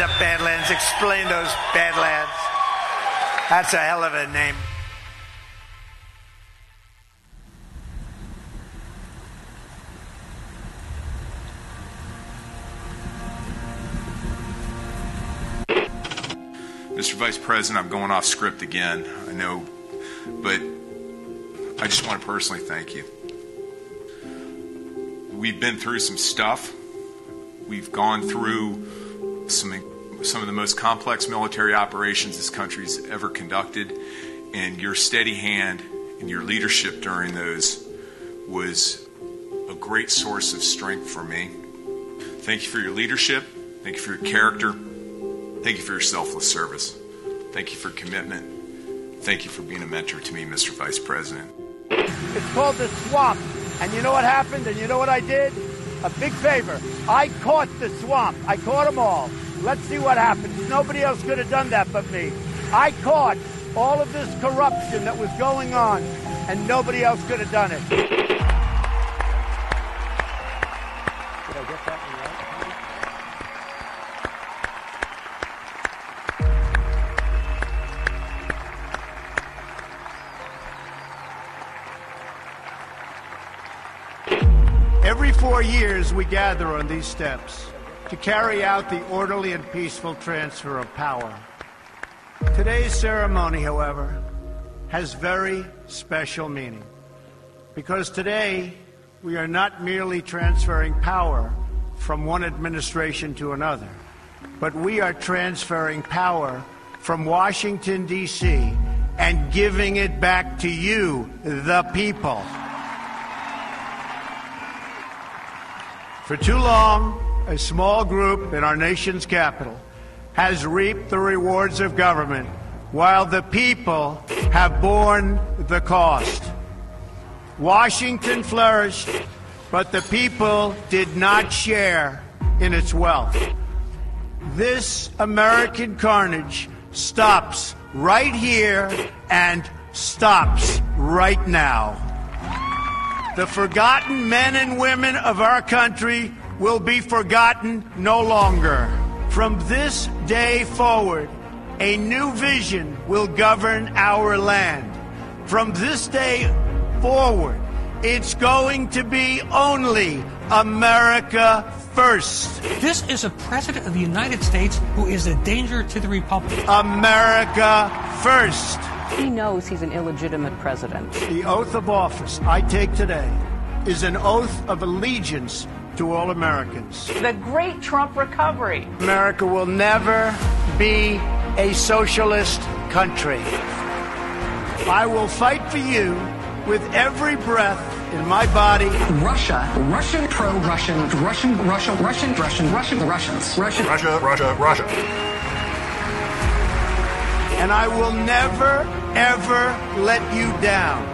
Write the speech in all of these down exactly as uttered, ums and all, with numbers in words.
up Badlands. Explain those Badlands. That's a hell of a name. Mister Vice President, I'm going off script again, I know, but I just want to personally thank you. We've been through some stuff. We've gone through some some of the most complex military operations this country's ever conducted, and your steady hand and your leadership during those was a great source of strength for me. Thank you for your leadership. Thank you for your character. Thank you for your selfless service. Thank you for commitment. Thank you for being a mentor to me, Mister Vice President. It's called the swamp. And you know what happened? And you know what I did? A big favor. I caught the swamp. I caught them all. Let's see what happens. Nobody else could have done that but me. I caught all of this corruption that was going on, and nobody else could have done it. Did I get that one right? Every four years, we gather on these steps to carry out the orderly and peaceful transfer of power. Today's ceremony, however, has very special meaning, because today we are not merely transferring power from one administration to another, but we are transferring power from Washington, D C, and giving it back to you, the people. For too long, a small group in our nation's capital has reaped the rewards of government, while the people have borne the cost. Washington flourished, but the people did not share in its wealth. This American carnage stops right here and stops right now. The forgotten men and women of our country will be forgotten no longer. From this day forward, a new vision will govern our land. From this day forward, it's going to be only America first. This is a president of the United States who is a danger to the Republic. America first. He knows he's an illegitimate president. The oath of office I take today is an oath of allegiance to all Americans. The great Trump recovery. America will never be a socialist country. I will fight for you with every breath in my body. Russia, Russian, pro-Russian, Russian, Russia, Russian, Russian, Russian, the Russians, Russian, Russia, Russia, Russia. And I will never, ever let you down.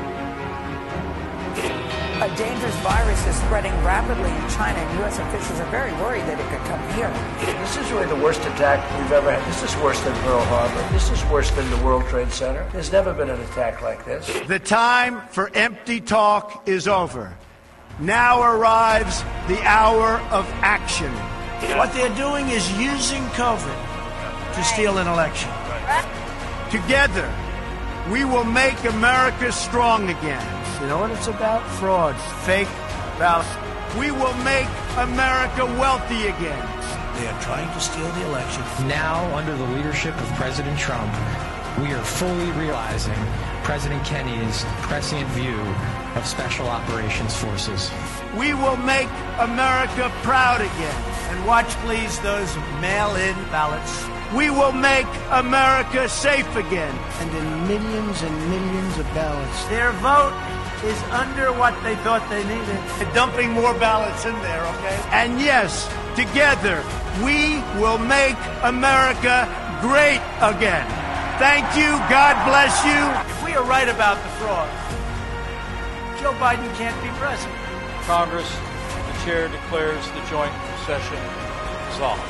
A dangerous virus is spreading rapidly in China, and U S officials are very worried that it could come here. This is really the worst attack we've ever had. This is worse than Pearl Harbor. This is worse than the World Trade Center. There's never been an attack like this. The time for empty talk is over. Now arrives the hour of action. What they're doing is using COVID to steal an election. Together, we will make America strong again. You know what it's about? Fraud, fake ballots. We will make America wealthy again. They are trying to steal the election. Now, under the leadership of President Trump, we are fully realizing President Kennedy's prescient view of Special Operations Forces. We will make America proud again. And watch, please, those mail-in ballots. We will make America safe again. And in millions and millions of ballots, their vote is under what they thought they needed. They're dumping more ballots in there, okay? And yes, together, we will make America great again. Thank you. God bless you. If we are right about the fraud, Joe Biden can't be president. Congress, the chair declares the joint session dissolved.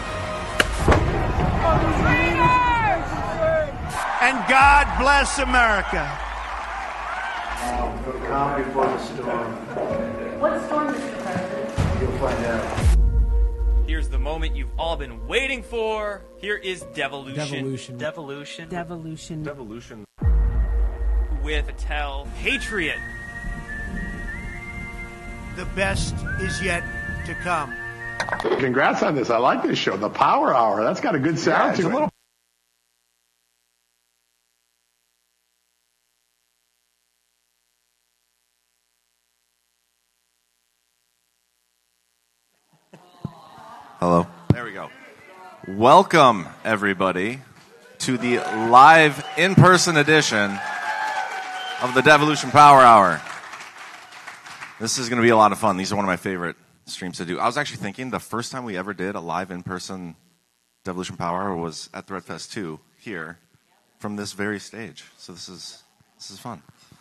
And God bless America. The calm before the storm. What storm, Mister President? You'll find out. Here's the moment you've all been waiting for. Here is Devolution. Devolution. Devolution. Devolution. Devolution. With Patel Patriot. The best is yet to come. Congrats on this. I like this show. The Power Hour. That's got a good sound Yeah, to it. Little- Hello. There we go. Welcome, everybody, to the live in-person edition of the Devolution Power Hour. This is going to be a lot of fun. These are one of my favorite streams to do. I was actually thinking the first time we ever did a live in-person Devolution Power Hour was at ThreadFest two here from this very stage. So this is this is fun.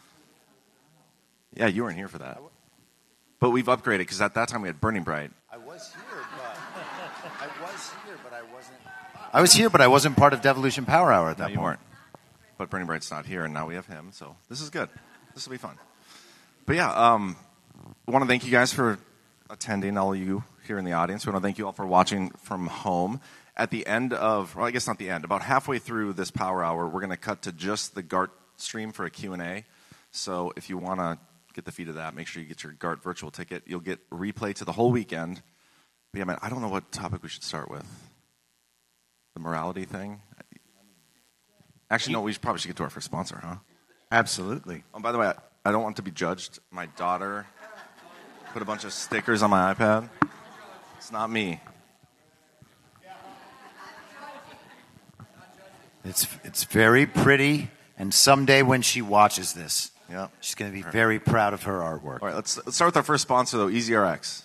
Yeah, you weren't here for that. But we've upgraded because at that time we had Burning Bright. I was here, but I was here, but I wasn't. I was here, but I wasn't part of Devolution Power Hour at that No, you point. weren't. But Burning Bright's not here, and now we have him. So this is good. This will be fun. But yeah, um, I want to thank you guys for attending, all of you here in the audience. We want to thank you all for watching from home. At the end of, well, I guess not the end, about halfway through this Power Hour, we're going to cut to just the GART stream for a Q and A. So if you want to get the feed of that, make sure you get your GART virtual ticket. You'll get replay to the whole weekend. But yeah, man, I don't know what topic we should start with. The morality thing? Actually, no, we should, probably should get to our first sponsor, huh? Absolutely. Oh, by the way, I, I don't want to be judged. My daughter put a bunch of stickers on my iPad. It's not me. It's it's very pretty, and someday when she watches this, yeah, she's going to be very proud of her artwork. All right, let's, let's start with our first sponsor, though, EasyRx.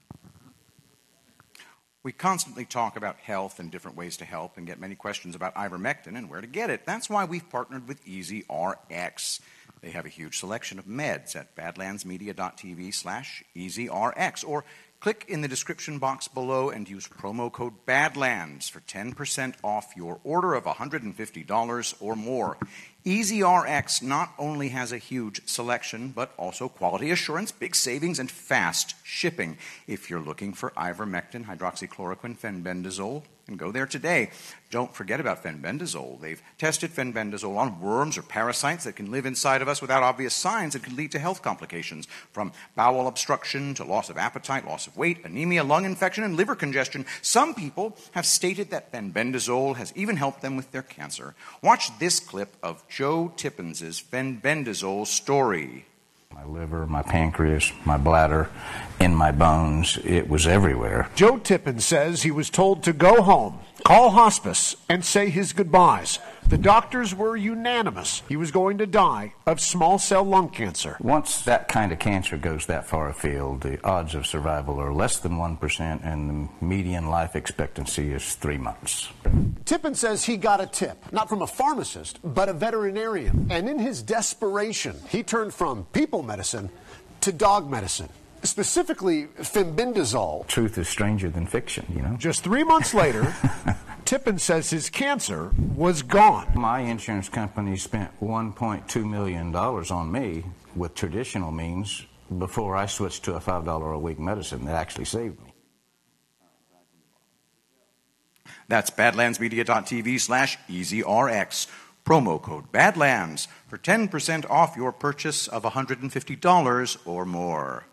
We constantly talk about health and different ways to help and get many questions about ivermectin and where to get it. That's why we've partnered with EasyRx. They have a huge selection of meds at badlandsmedia.tv slash EasyRx, or click in the description box below and use promo code BADLANDS for ten percent off your order of one hundred fifty dollars or more. EasyRx not only has a huge selection, but also quality assurance, big savings, and fast shipping. If you're looking for ivermectin, hydroxychloroquine, fenbendazole, and go there today. Don't forget about fenbendazole. They've tested fenbendazole on worms or parasites that can live inside of us without obvious signs that can lead to health complications, from bowel obstruction to loss of appetite, loss of weight, anemia, lung infection, and liver congestion. Some people have stated that fenbendazole has even helped them with their cancer. Watch this clip of Joe Tippins' fenbendazole story. My liver, my pancreas, my bladder, in my bones, it was everywhere. Joe Tippins says he was told to go home, call hospice, and say his goodbyes. The doctors were unanimous. He was going to die of small cell lung cancer. Once that kind of cancer goes that far afield, the odds of survival are less than one percent, and the median life expectancy is three months. Tippins says he got a tip, not from a pharmacist, but a veterinarian. And in his desperation, he turned from people medicine to dog medicine, specifically fenbendazole. Truth is stranger than fiction, you know. Just three months later, Tippins says his cancer was gone. My insurance company spent one point two million dollars on me with traditional means before I switched to a five dollars a week medicine that actually saved me. That's badlandsmedia.tv slash EasyRx. Promo code BADLANDS for ten percent off your purchase of one hundred fifty dollars or more.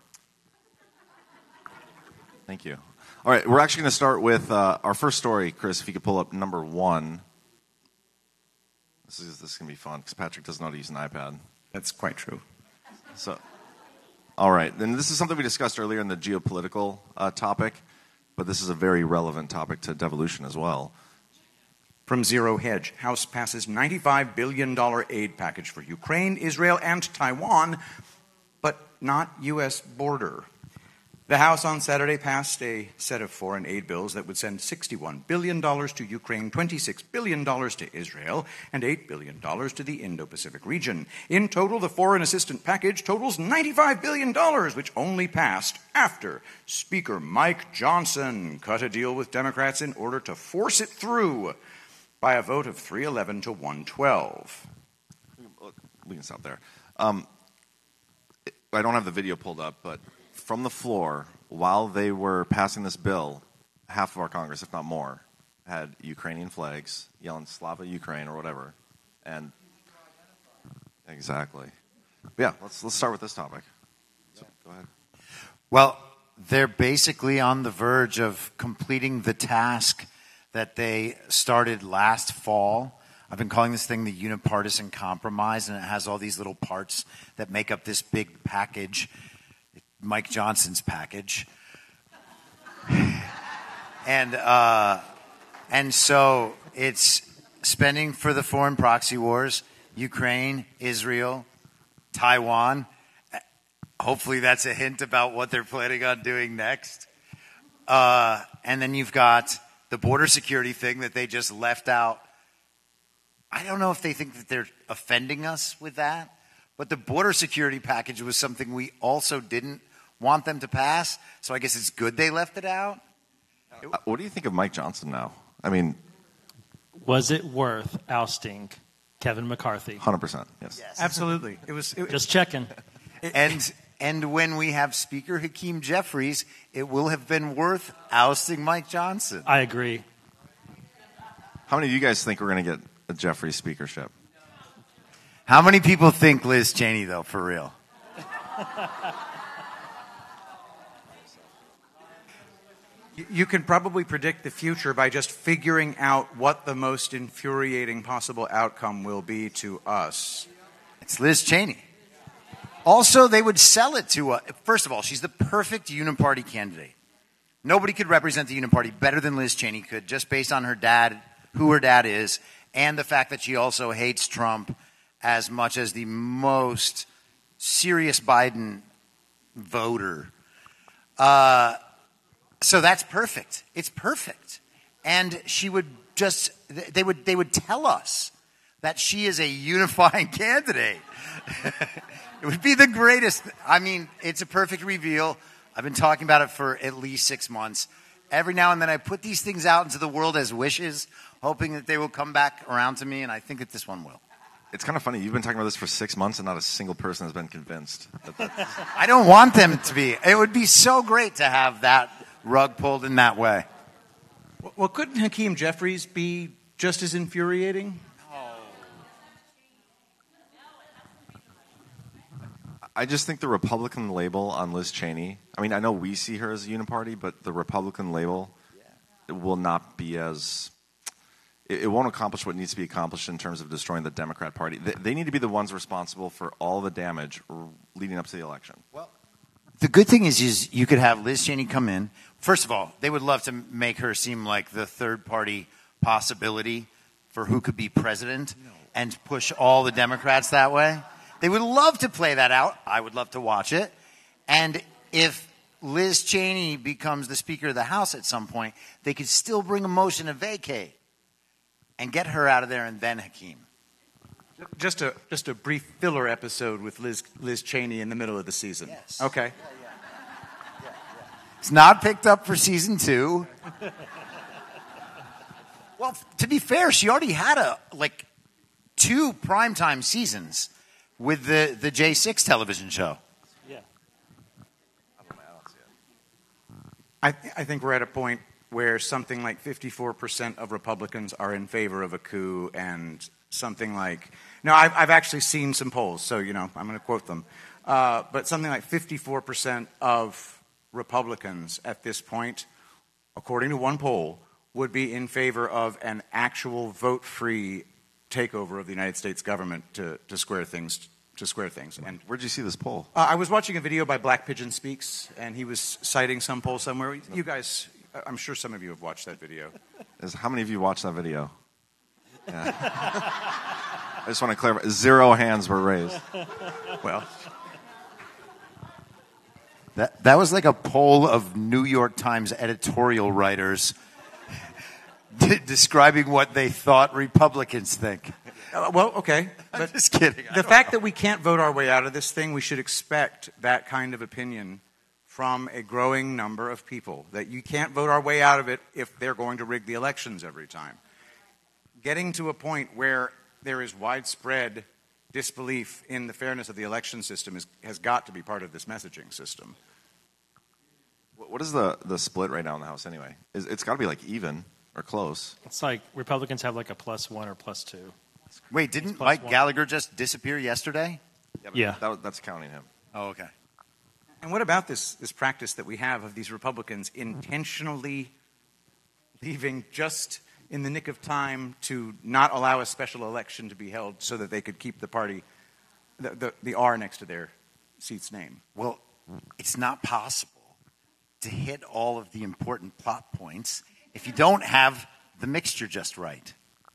Thank you. All right, we're actually going to start with uh, our first story. Chris, if you could pull up number one. This is this is going to be fun because Patrick doesn't know how to use an iPad. That's quite true. So, all right, then this is something we discussed earlier in the geopolitical uh, topic, but this is a very relevant topic to devolution as well. From Zero Hedge, House passes ninety-five billion dollars aid package for Ukraine, Israel, and Taiwan, but not U S border. The House on Saturday passed a set of foreign aid bills that would send sixty-one billion dollars to Ukraine, twenty-six billion dollars to Israel, and eight billion dollars to the Indo-Pacific region. In total, the foreign assistance package totals ninety-five billion dollars, which only passed after Speaker Mike Johnson cut a deal with Democrats in order to force it through by a vote of three eleven to one twelve. We can stop there. Um, I don't have the video pulled up, but from the floor, while they were passing this bill, half of our Congress, if not more, had Ukrainian flags, yelling Slava Ukraine or whatever. And exactly. But yeah, let's let's start with this topic. So, go ahead. Well, they're basically on the verge of completing the task that they started last fall. I've been calling this thing the unipartisan compromise, and it has all these little parts that make up this big package, Mike Johnson's package. and uh, and so it's spending for the foreign proxy wars, Ukraine, Israel, Taiwan. Hopefully that's a hint about what they're planning on doing next. Uh, and then you've got the border security thing that they just left out. I don't know if they think that they're offending us with that, but the border security package was something we also didn't want them to pass, so I guess it's good they left it out. Uh, what do you think of Mike Johnson now? I mean... Was it worth ousting Kevin McCarthy? one hundred percent, yes. yes. Absolutely. It was it, Just checking. And and when we have Speaker Hakeem Jeffries, it will have been worth ousting Mike Johnson. I agree. How many of you guys think we're going to get a Jeffries speakership? How many people think Liz Cheney, though, for real? You can probably predict the future by just figuring out what the most infuriating possible outcome will be to us. It's Liz Cheney. Also, they would sell it to us. First of all, she's the perfect uniparty candidate. Nobody could represent the uniparty better than Liz Cheney could, just based on her dad, who her dad is, and the fact that she also hates Trump as much as the most serious Biden voter. Uh, so that's perfect. It's perfect. And she would just, they would, they would tell us that she is a unifying candidate. It would be the greatest. I mean, it's a perfect reveal. I've been talking about it for at least six months. Every now and then I put these things out into the world as wishes, hoping that they will come back around to me, and I think that this one will. It's kind of funny. You've been talking about this for six months, and not a single person has been convinced. That I don't want them to be. It would be so great to have that rug pulled in that way. Well, couldn't Hakeem Jeffries be just as infuriating? I just think the Republican label on Liz Cheney, I mean, I know we see her as a uniparty, but the Republican label yeah. will not be as, it, it won't accomplish what needs to be accomplished in terms of destroying the Democrat Party. They, they need to be the ones responsible for all the damage leading up to the election. Well, the good thing is, is you could have Liz Cheney come in. First of all, they would love to make her seem like the third party possibility for who could be president no. and push all the Democrats that way. They would love to play that out. I would love to watch it. And if Liz Cheney becomes the Speaker of the House at some point, they could still bring a motion to vacate and get her out of there, and then Hakeem. Just a just a brief filler episode with Liz Liz Cheney in the middle of the season. Yes. Okay. Yeah, yeah. Yeah, yeah. It's not picked up for season two. Well, to be fair, she already had a like two primetime seasons with the, the J six television show. Yeah. I, th- I think we're at a point where something like fifty-four percent of Republicans are in favor of a coup, and something like, no, I've, I've actually seen some polls, so, you know, I'm going to quote them. Uh, but something like fifty-four percent of Republicans at this point, according to one poll, would be in favor of an actual vote-free takeover of the United States government to, to square things to square things. And where'd you see this poll? Uh, I was watching a video by Black Pigeon Speaks, and he was citing some poll somewhere. You guys, I'm sure some of you have watched that video. Is, how many of you watched that video? Yeah. I just want to clarify, zero hands were raised. Well, that that was like a poll of New York Times editorial writers describing what they thought Republicans think. Uh, well, okay. But I'm just kidding. The fact know. that we can't vote our way out of this thing, we should expect that kind of opinion from a growing number of people, that you can't vote our way out of it if they're going to rig the elections every time. Getting to a point where there is widespread disbelief in the fairness of the election system is, has got to be part of this messaging system. What is the, the split right now in the House anyway? Is, it's got to be like even or close. It's like Republicans have like a plus one or plus two. Wait, didn't Mike one. Gallagher just disappear yesterday? Yeah. yeah. That, that's counting him. Oh, okay. And what about this, this practice that we have of these Republicans intentionally leaving just in the nick of time to not allow a special election to be held so that they could keep the party, the, the, the R next to their seat's name? Well, it's not possible to hit all of the important plot points if you don't have the mixture just right.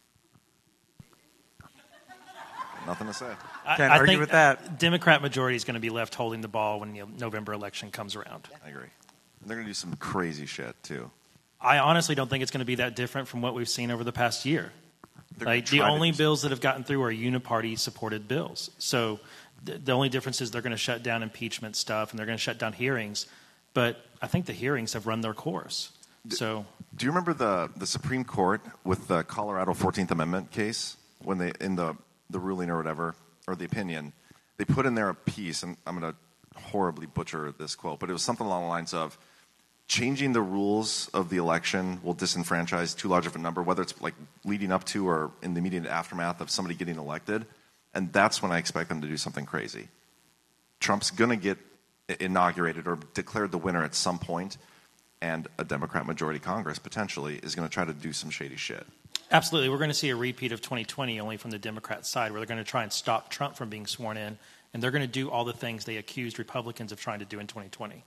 Nothing to say. I, Can't I argue think with that. Democrat majority is going to be left holding the ball when the November election comes around. I agree. They're going to do some crazy shit, too. I honestly don't think it's going to be that different from what we've seen over the past year. They're Like, the only bills that have gotten through are uniparty-supported bills. So th- the only difference is they're going to shut down impeachment stuff and they're going to shut down hearings. But I think the hearings have run their course. So, do you remember the, the Supreme Court with the Colorado fourteenth Amendment case when they in the the ruling or whatever, or the opinion, they put in there a piece, and I'm going to horribly butcher this quote, but it was something along the lines of, changing the rules of the election will disenfranchise too large of a number, whether it's like leading up to or in the immediate aftermath of somebody getting elected, and that's when I expect them to do something crazy. Trump's going to get inaugurated or declared the winner at some point, and a Democrat majority Congress potentially is going to try to do some shady shit. Absolutely. We're going to see a repeat of twenty twenty only from the Democrat side, where they're going to try and stop Trump from being sworn in, and they're going to do all the things they accused Republicans of trying to do in twenty twenty.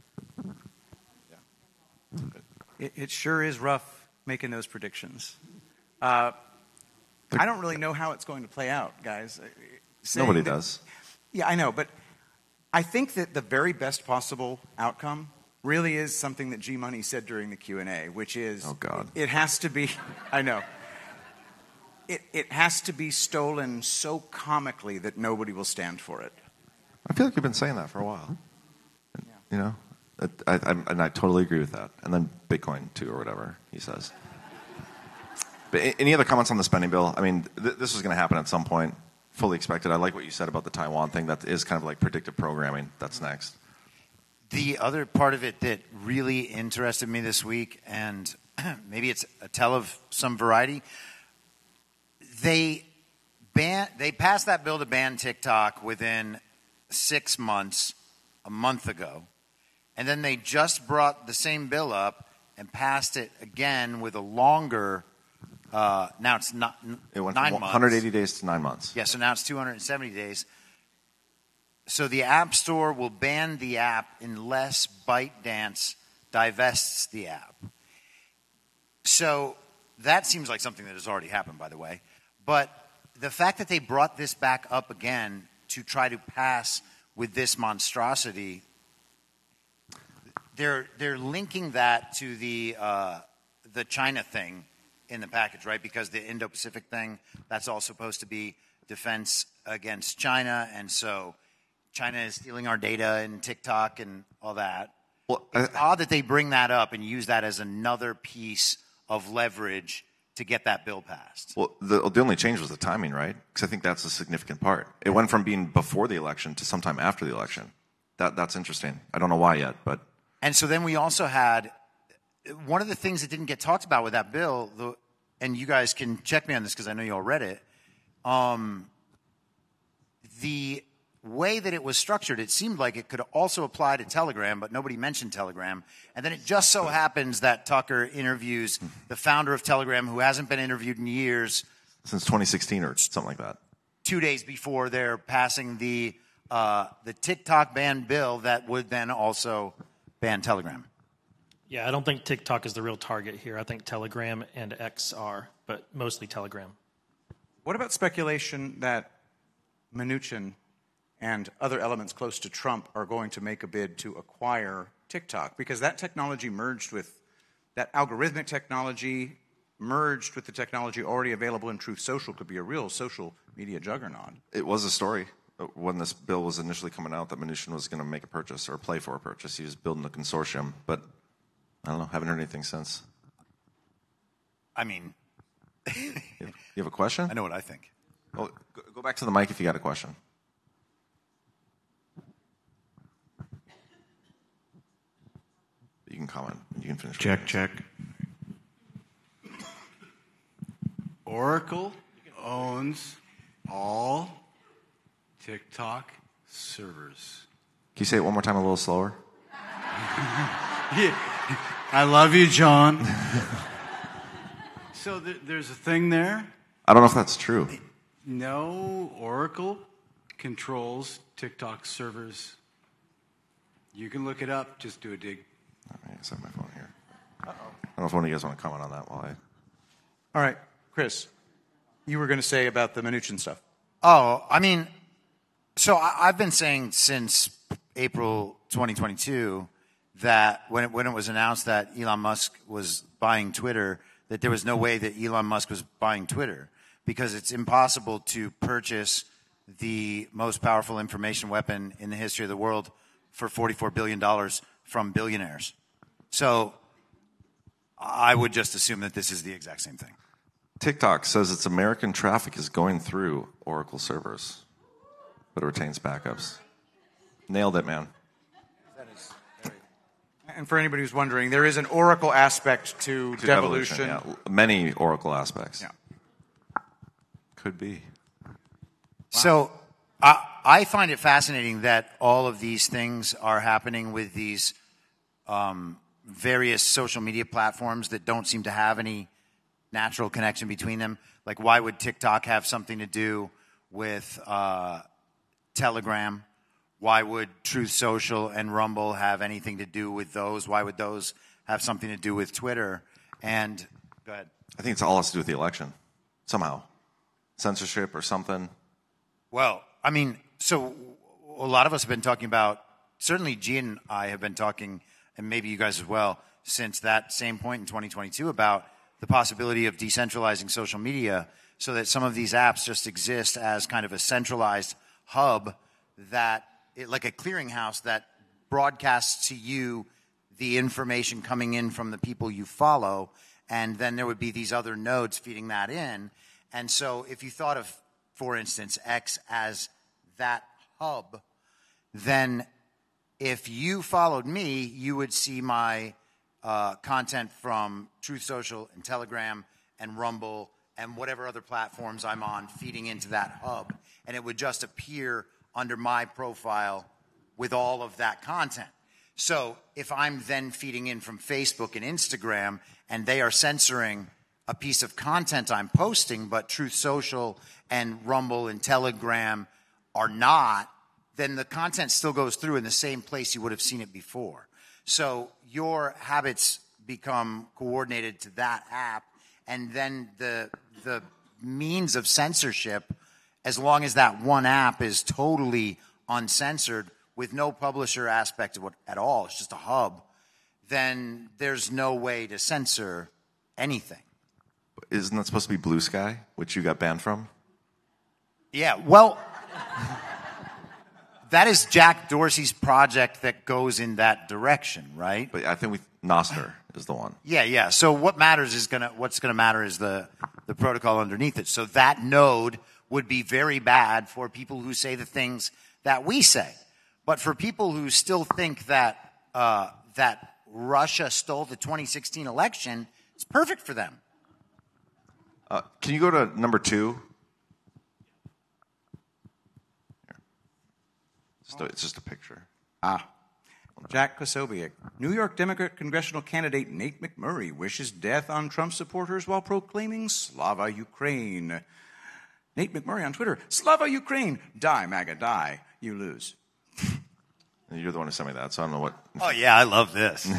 Yeah. It, it sure is rough making those predictions. Uh, I don't really know how it's going to play out, guys. Saying Nobody that, does. Yeah, I know, but I think that the very best possible outcome really is something that G Money said during the Q and A, which is, oh God, it, it has to be, I know, it, it has to be stolen so comically that nobody will stand for it. I feel like you've been saying that for a while. Yeah. You know, I, I, and I totally agree with that. And then Bitcoin too, or whatever he says. But any other comments on the spending bill? I mean, th- this was going to happen at some point. Fully expected. I like what you said about the Taiwan thing. That is kind of like predictive programming. That's next. The other part of it that really interested me this week, and maybe it's a tell of some variety, they ban they passed that bill to ban TikTok within six months, a month ago, and then they just brought the same bill up and passed it again with a longer. Uh, now it's not it went nine from months. one hundred eighty days to nine months. Yeah, so now it's two hundred seventy days. So the App Store will ban the app unless ByteDance divests the app. So that seems like something that has already happened, by the way. But the fact that they brought this back up again to try to pass with this monstrosity, they're they're linking that to the uh, the China thing in the package, right? Because the Indo-Pacific thing, that's all supposed to be defense against China, and so China is stealing our data and TikTok and all that. Well, it's uh, odd that they bring that up and use that as another piece of leverage to get that bill passed. Well, the, the only change was the timing, right? Because I think that's a significant part. It went from being before the election to sometime after the election. That That's interesting. I don't know why yet, but... And so then we also had... One of the things that didn't get talked about with that bill, the, and you guys can check me on this because I know you all read it, um, the way that it was structured, it seemed like it could also apply to Telegram, but nobody mentioned Telegram. And then it just so happens that Tucker interviews the founder of Telegram, who hasn't been interviewed in years. Since twenty sixteen or something like that. Two days before they're passing the uh, the TikTok ban bill that would then also ban Telegram. Yeah, I don't think TikTok is the real target here. I think Telegram and X are, but mostly Telegram. What about speculation that Mnuchin and other elements close to Trump are going to make a bid to acquire TikTok? Because that technology merged with, that algorithmic technology merged with the technology already available in Truth Social could be a real social media juggernaut. It was a story when this bill was initially coming out that Mnuchin was going to make a purchase or play for a purchase. He was building a consortium, but I don't know, haven't heard anything since. I mean... you have a question? I know what I think. Well, go back to the mic if you got a question. You can comment. You can finish. Check, check. Oracle owns all TikTok servers. Can you say it one more time a little slower? Yeah. I love you, John. So th- there's a thing there. I don't know if that's true. No, Oracle controls TikTok servers. You can look it up. Just do a dig. All right, set my phone here. Uh-oh. I don't know if one of you guys want to comment on that while I... All right, Chris, you were going to say about the Mnuchin stuff. Oh, I mean, so I, I've been saying since April twenty twenty-two that when it, when it was announced that Elon Musk was buying Twitter, that there was no way that Elon Musk was buying Twitter because it's impossible to purchase the most powerful information weapon in the history of the world for forty-four billion dollars from billionaires. So I would just assume that this is the exact same thing. TikTok says its American traffic is going through Oracle servers, but it retains backups. Nailed it, man. And for anybody who's wondering, there is an Oracle aspect to, To devolution. devolution, yeah. Many Oracle aspects. Yeah. Could be. So I, I find it fascinating that all of these things are happening with these um, various social media platforms that don't seem to have any natural connection between them. Like, why would TikTok have something to do with uh, Telegram? Why would Truth Social and Rumble have anything to do with those? Why would those have something to do with Twitter? And go ahead. I think it's all has to do with the election, somehow. Censorship or something. Well, I mean, so a lot of us have been talking about, certainly G and I have been talking, and maybe you guys as well, since that same point in twenty twenty-two about the possibility of decentralizing social media so that some of these apps just exist as kind of a centralized hub that, it, like a clearinghouse that broadcasts to you the information coming in from the people you follow, and then there would be these other nodes feeding that in. And so if you thought of, for instance, X as that hub, then if you followed me, you would see my uh, content from Truth Social and Telegram and Rumble and whatever other platforms I'm on feeding into that hub. And it would just appear under my profile with all of that content. So if I'm then feeding in from Facebook and Instagram and they are censoring a piece of content I'm posting, but Truth Social and Rumble and Telegram are not, then the content still goes through in the same place you would have seen it before. So your habits become coordinated to that app, and then the the means of censorship, as long as that one app is totally uncensored with no publisher aspect of it at all, it's just a hub, then there's no way to censor anything. Isn't that supposed to be Blue Sky, which you got banned from? Yeah, well, that is Jack Dorsey's project that goes in that direction, right? But I think we Nostr is the one. Yeah, yeah. So what matters is gonna what's gonna matter is the the protocol underneath it. So that node would be very bad for people who say the things that we say, but for people who still think that uh, that Russia stole the twenty sixteen election, it's perfect for them. Uh, can you go to number two? It's just a, it's just a picture. Ah. Jack Posobiec. New York Democrat congressional candidate Nate McMurray wishes death on Trump supporters while proclaiming Slava Ukraine. Nate McMurray on Twitter. Slava Ukraine. Die, MAGA, die. You lose. You're the one who sent me that, so I don't know what. Oh, yeah, I love this.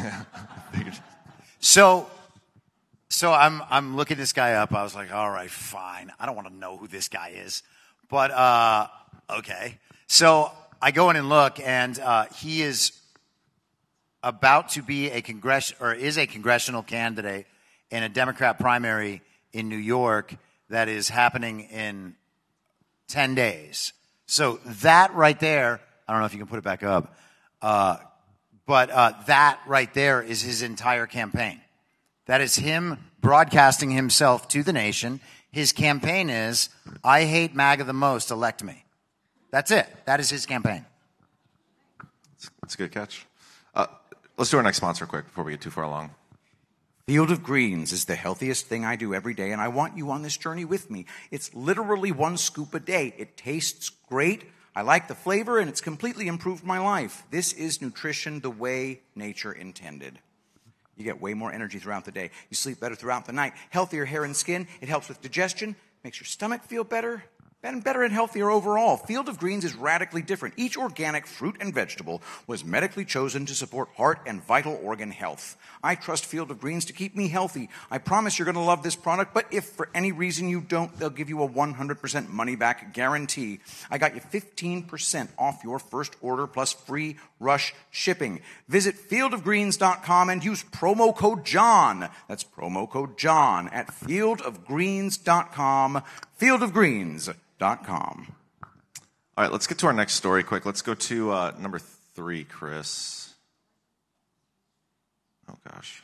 so... So I'm I'm looking this guy up. I was like, all right, fine. I don't want to know who this guy is, but uh, okay. So I go in and look, and uh, he is about to be a congress or is a congressional candidate in a Democrat primary in New York that is happening in ten days. So that right there, I don't know if you can put it back up, uh, but uh, that right there is his entire campaign. That is him broadcasting himself to the nation. His campaign is, I hate MAGA the most, elect me. That's it. That is his campaign. That's a good catch. Uh, Let's do our next sponsor quick before we get too far along. Field of Greens is the healthiest thing I do every day, and I want you on this journey with me. It's literally one scoop a day. It tastes great. I like the flavor, and it's completely improved my life. This is nutrition the way nature intended. You get way more energy throughout the day. You sleep better throughout the night. Healthier hair and skin. It helps with digestion, makes your stomach feel better, and better and healthier overall. Field of Greens is radically different. Each organic fruit and vegetable was medically chosen to support heart and vital organ health. I trust Field of Greens to keep me healthy. I promise you're going to love this product, but if for any reason you don't, they'll give you a one hundred percent money-back guarantee. I got you fifteen percent off your first order plus free rush shipping. Visit field of greens dot com and use promo code John. That's promo code John at field of greens dot com. field of greens dot com. All right, let's get to our next story quick. Let's go to uh, number three, Chris. Oh, gosh.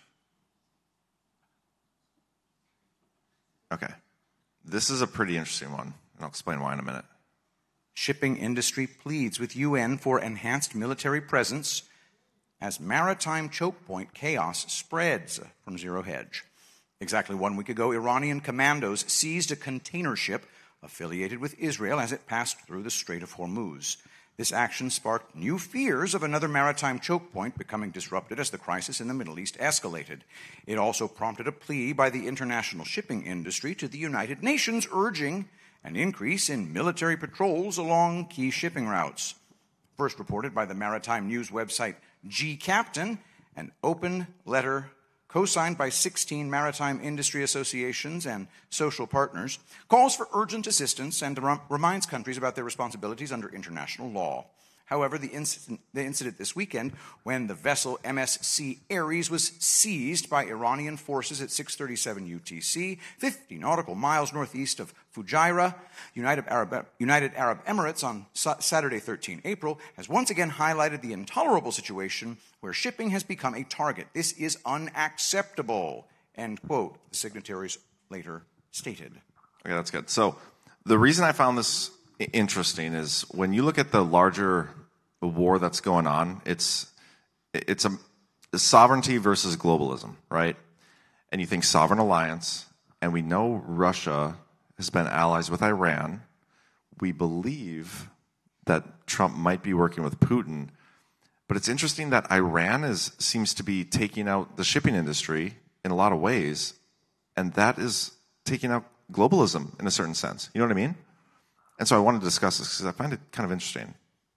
Okay. This is a pretty interesting one, and I'll explain why in a minute. Shipping industry pleads with U N for enhanced military presence as maritime choke point chaos spreads from Zero Hedge. Exactly one week ago, Iranian commandos seized a container ship affiliated with Israel as it passed through the Strait of Hormuz. This action sparked new fears of another maritime choke point becoming disrupted as the crisis in the Middle East escalated. It also prompted a plea by the international shipping industry to the United Nations urging an increase in military patrols along key shipping routes. First reported by the maritime news website G Captain, an open letter co-signed by sixteen maritime industry associations and social partners, calls for urgent assistance and rem- reminds countries about their responsibilities under international law. However, the incident, the incident this weekend, when the vessel M S C Ares was seized by Iranian forces at six thirty-seven U T C, fifty nautical miles northeast of Fujairah, United Arab, United Arab Emirates, on Saturday, the thirteenth of April, has once again highlighted the intolerable situation where shipping has become a target. This is unacceptable, end quote, the signatories later stated. Okay, that's good. So the reason I found this interesting is when you look at the larger war that's going on, it's it's a, a sovereignty versus globalism, right? And you think sovereign alliance, and we know Russia has been allies with Iran. We believe that Trump might be working with Putin, but it's interesting that Iran is seems to be taking out the shipping industry in a lot of ways, and that is taking out globalism in a certain sense. You know what I mean? And so I wanted to discuss this because I find it kind of interesting.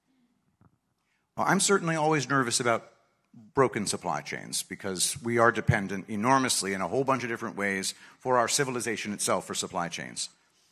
Well, I'm certainly always nervous about broken supply chains because we are dependent enormously in a whole bunch of different ways for our civilization itself for supply chains.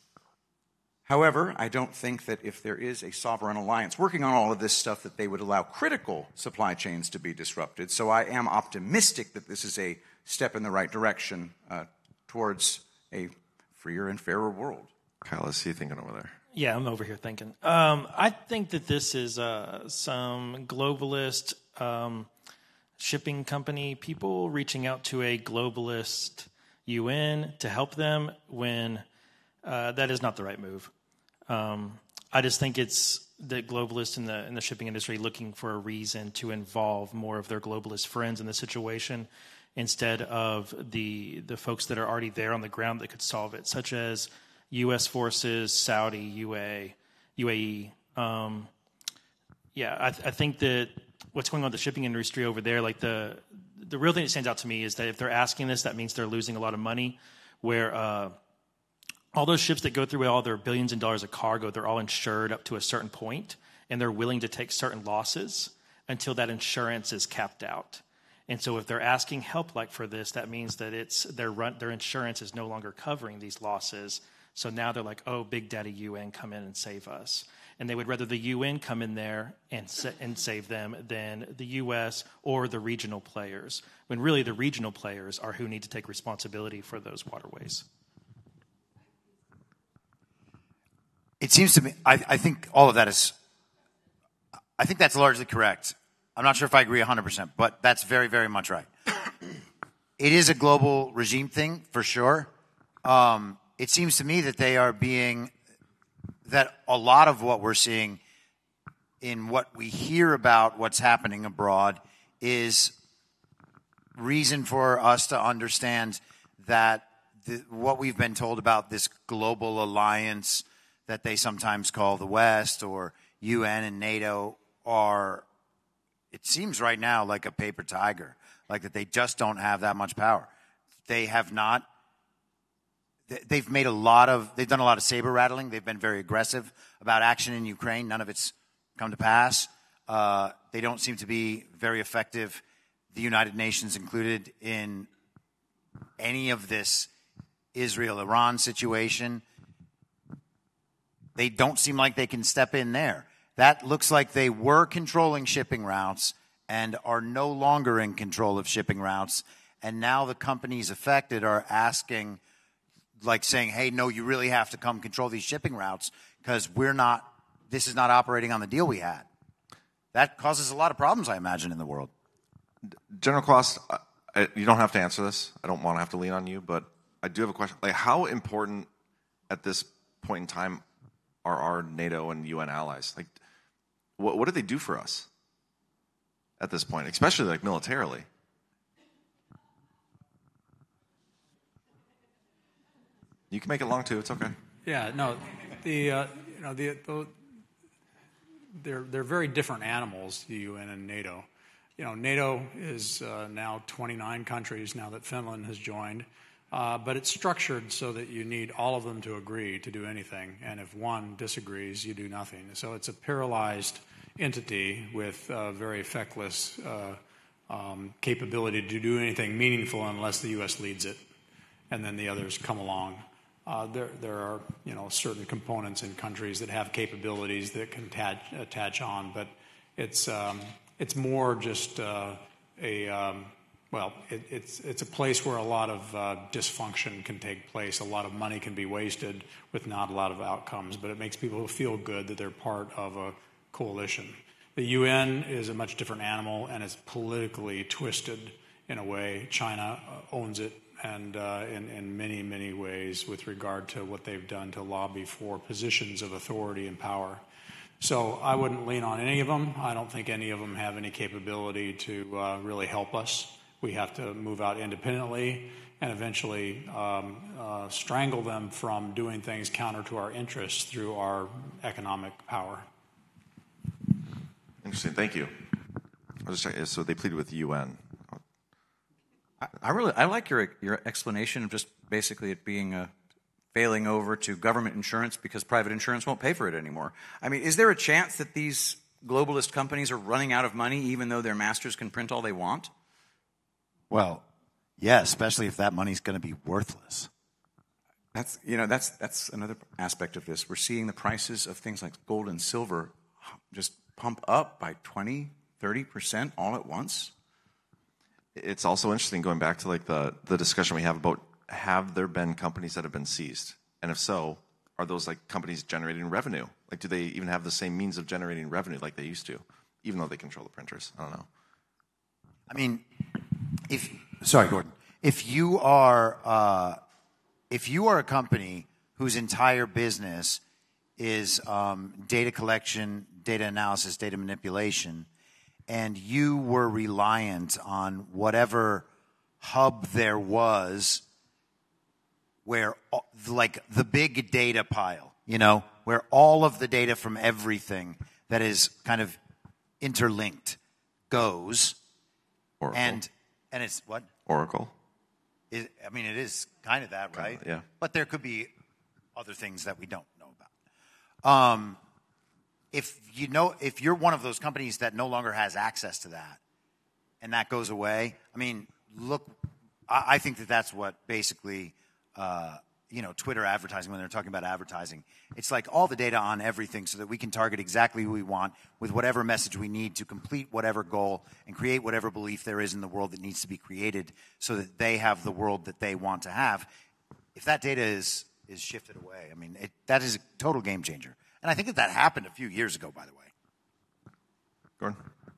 However, I don't think that if there is a sovereign alliance working on all of this stuff that they would allow critical supply chains to be disrupted. So I am optimistic that this is a step in the right direction uh, towards a freer and fairer world. Kyle, let's see you thinking over there. Yeah, I'm over here thinking. Um, I think that this is uh, some globalist um, shipping company people reaching out to a globalist U N to help them when uh, that is not the right move. Um, I just think it's the globalists in the in the shipping industry looking for a reason to involve more of their globalist friends in the situation instead of the the folks that are already there on the ground that could solve it, such as U S forces, Saudi, U A, U A E. Um, yeah, I, th- I think that what's going on with the shipping industry over there, like the the real thing that stands out to me is that if they're asking this, that means they're losing a lot of money. Where uh, all those ships that go through all their billions of dollars of cargo, they're all insured up to a certain point, and they're willing to take certain losses until that insurance is capped out. And so if they're asking help like for this, that means that it's their run, their insurance is no longer covering these losses. So now they're like, oh, Big Daddy U N, come in and save us. And they would rather the U N come in there and sa- and save them than the U S or the regional players, when really the regional players are who need to take responsibility for those waterways. It seems to me, I, I think all of that is, I think that's largely correct. I'm not sure if I agree one hundred percent, but that's very, very much right. It is a global regime thing, for sure. Um, it seems to me that they are being, that a lot of what we're seeing in what we hear about what's happening abroad is reason for us to understand that the, what we've been told about this global alliance that they sometimes call the West or U N and NATO are, it seems right now like a paper tiger, like that they just don't have that much power. They have not, they've made a lot of, they've done a lot of saber rattling. They've been very aggressive about action in Ukraine. None of it's come to pass. Uh, they don't seem to be very effective, the United Nations included, in any of this Israel-Iran situation. They don't seem like they can step in there. That looks like they were controlling shipping routes and are no longer in control of shipping routes. And now the companies affected are asking, like saying, hey, no, you really have to come control these shipping routes because we're not, this is not operating on the deal we had. That causes a lot of problems, I imagine, in the world. General Kloss, I, you don't have to answer this. I don't want to have to lean on you, but I do have a question. Like, how important at this point in time are our NATO and U N allies? Like, what, what do they do for us at this point, especially like militarily? You can make it long too. It's okay. Yeah. No. The uh, you know the, the they're they're very different animals, the U N and NATO. You know, NATO is uh, now twenty-nine countries now that Finland has joined, uh, but it's structured so that you need all of them to agree to do anything, and if one disagrees, you do nothing. So it's a paralyzed entity with uh, very feckless uh, um, capability to do anything meaningful unless the U S leads it, and then the others come along. Uh, there, there are, you know, certain components in countries that have capabilities that can attach, attach on, but it's um, it's more just uh, a um, well, it, it's it's a place where a lot of uh, dysfunction can take place. A lot of money can be wasted with not a lot of outcomes, but it makes people feel good that they're part of a coalition. The U N is a much different animal, and it's politically twisted in a way. China owns it. And uh, in, in many, many ways with regard to what they've done to lobby for positions of authority and power. So I wouldn't lean on any of them. I don't think any of them have any capability to uh, really help us. We have to move out independently and eventually um, uh, strangle them from doing things counter to our interests through our economic power. Interesting. Thank you. I'll just check. So they pleaded with the U N. I really I like your your explanation of just basically it being a failing over to government insurance because private insurance won't pay for it anymore. I mean, is there a chance that these globalist companies are running out of money even though their masters can print all they want? Well, yeah, especially if that money's going to be worthless. That's you know that's that's another aspect of this. We're seeing the prices of things like gold and silver just pump up by twenty, thirty percent all at once. It's also interesting going back to like the, the discussion we have about have there been companies that have been seized? And if so, are those like companies generating revenue? Like do they even have the same means of generating revenue like they used to, even though they control the printers? I don't know. I mean, if sorry, Gordon, if you are uh, if you are a company whose entire business is um, data collection, data analysis, data manipulation, and you were reliant on whatever hub there was where, like, the big data pile, you know, where all of the data from everything that is kind of interlinked goes. Oracle. And, and it's what? Oracle. It, I mean, it is kind of that, right? Kind of, yeah. But there could be other things that we don't know about. Um, If you know, if you're one of those companies that no longer has access to that, and that goes away, I mean, look, I, I think that that's what basically, uh, you know, Twitter advertising, when they're talking about advertising, it's like all the data on everything so that we can target exactly who we want with whatever message we need to complete whatever goal and create whatever belief there is in the world that needs to be created so that they have the world that they want to have. If that data is, is shifted away, I mean, it, that is a total game changer. And I think that that happened a few years ago, by the way. Gordon?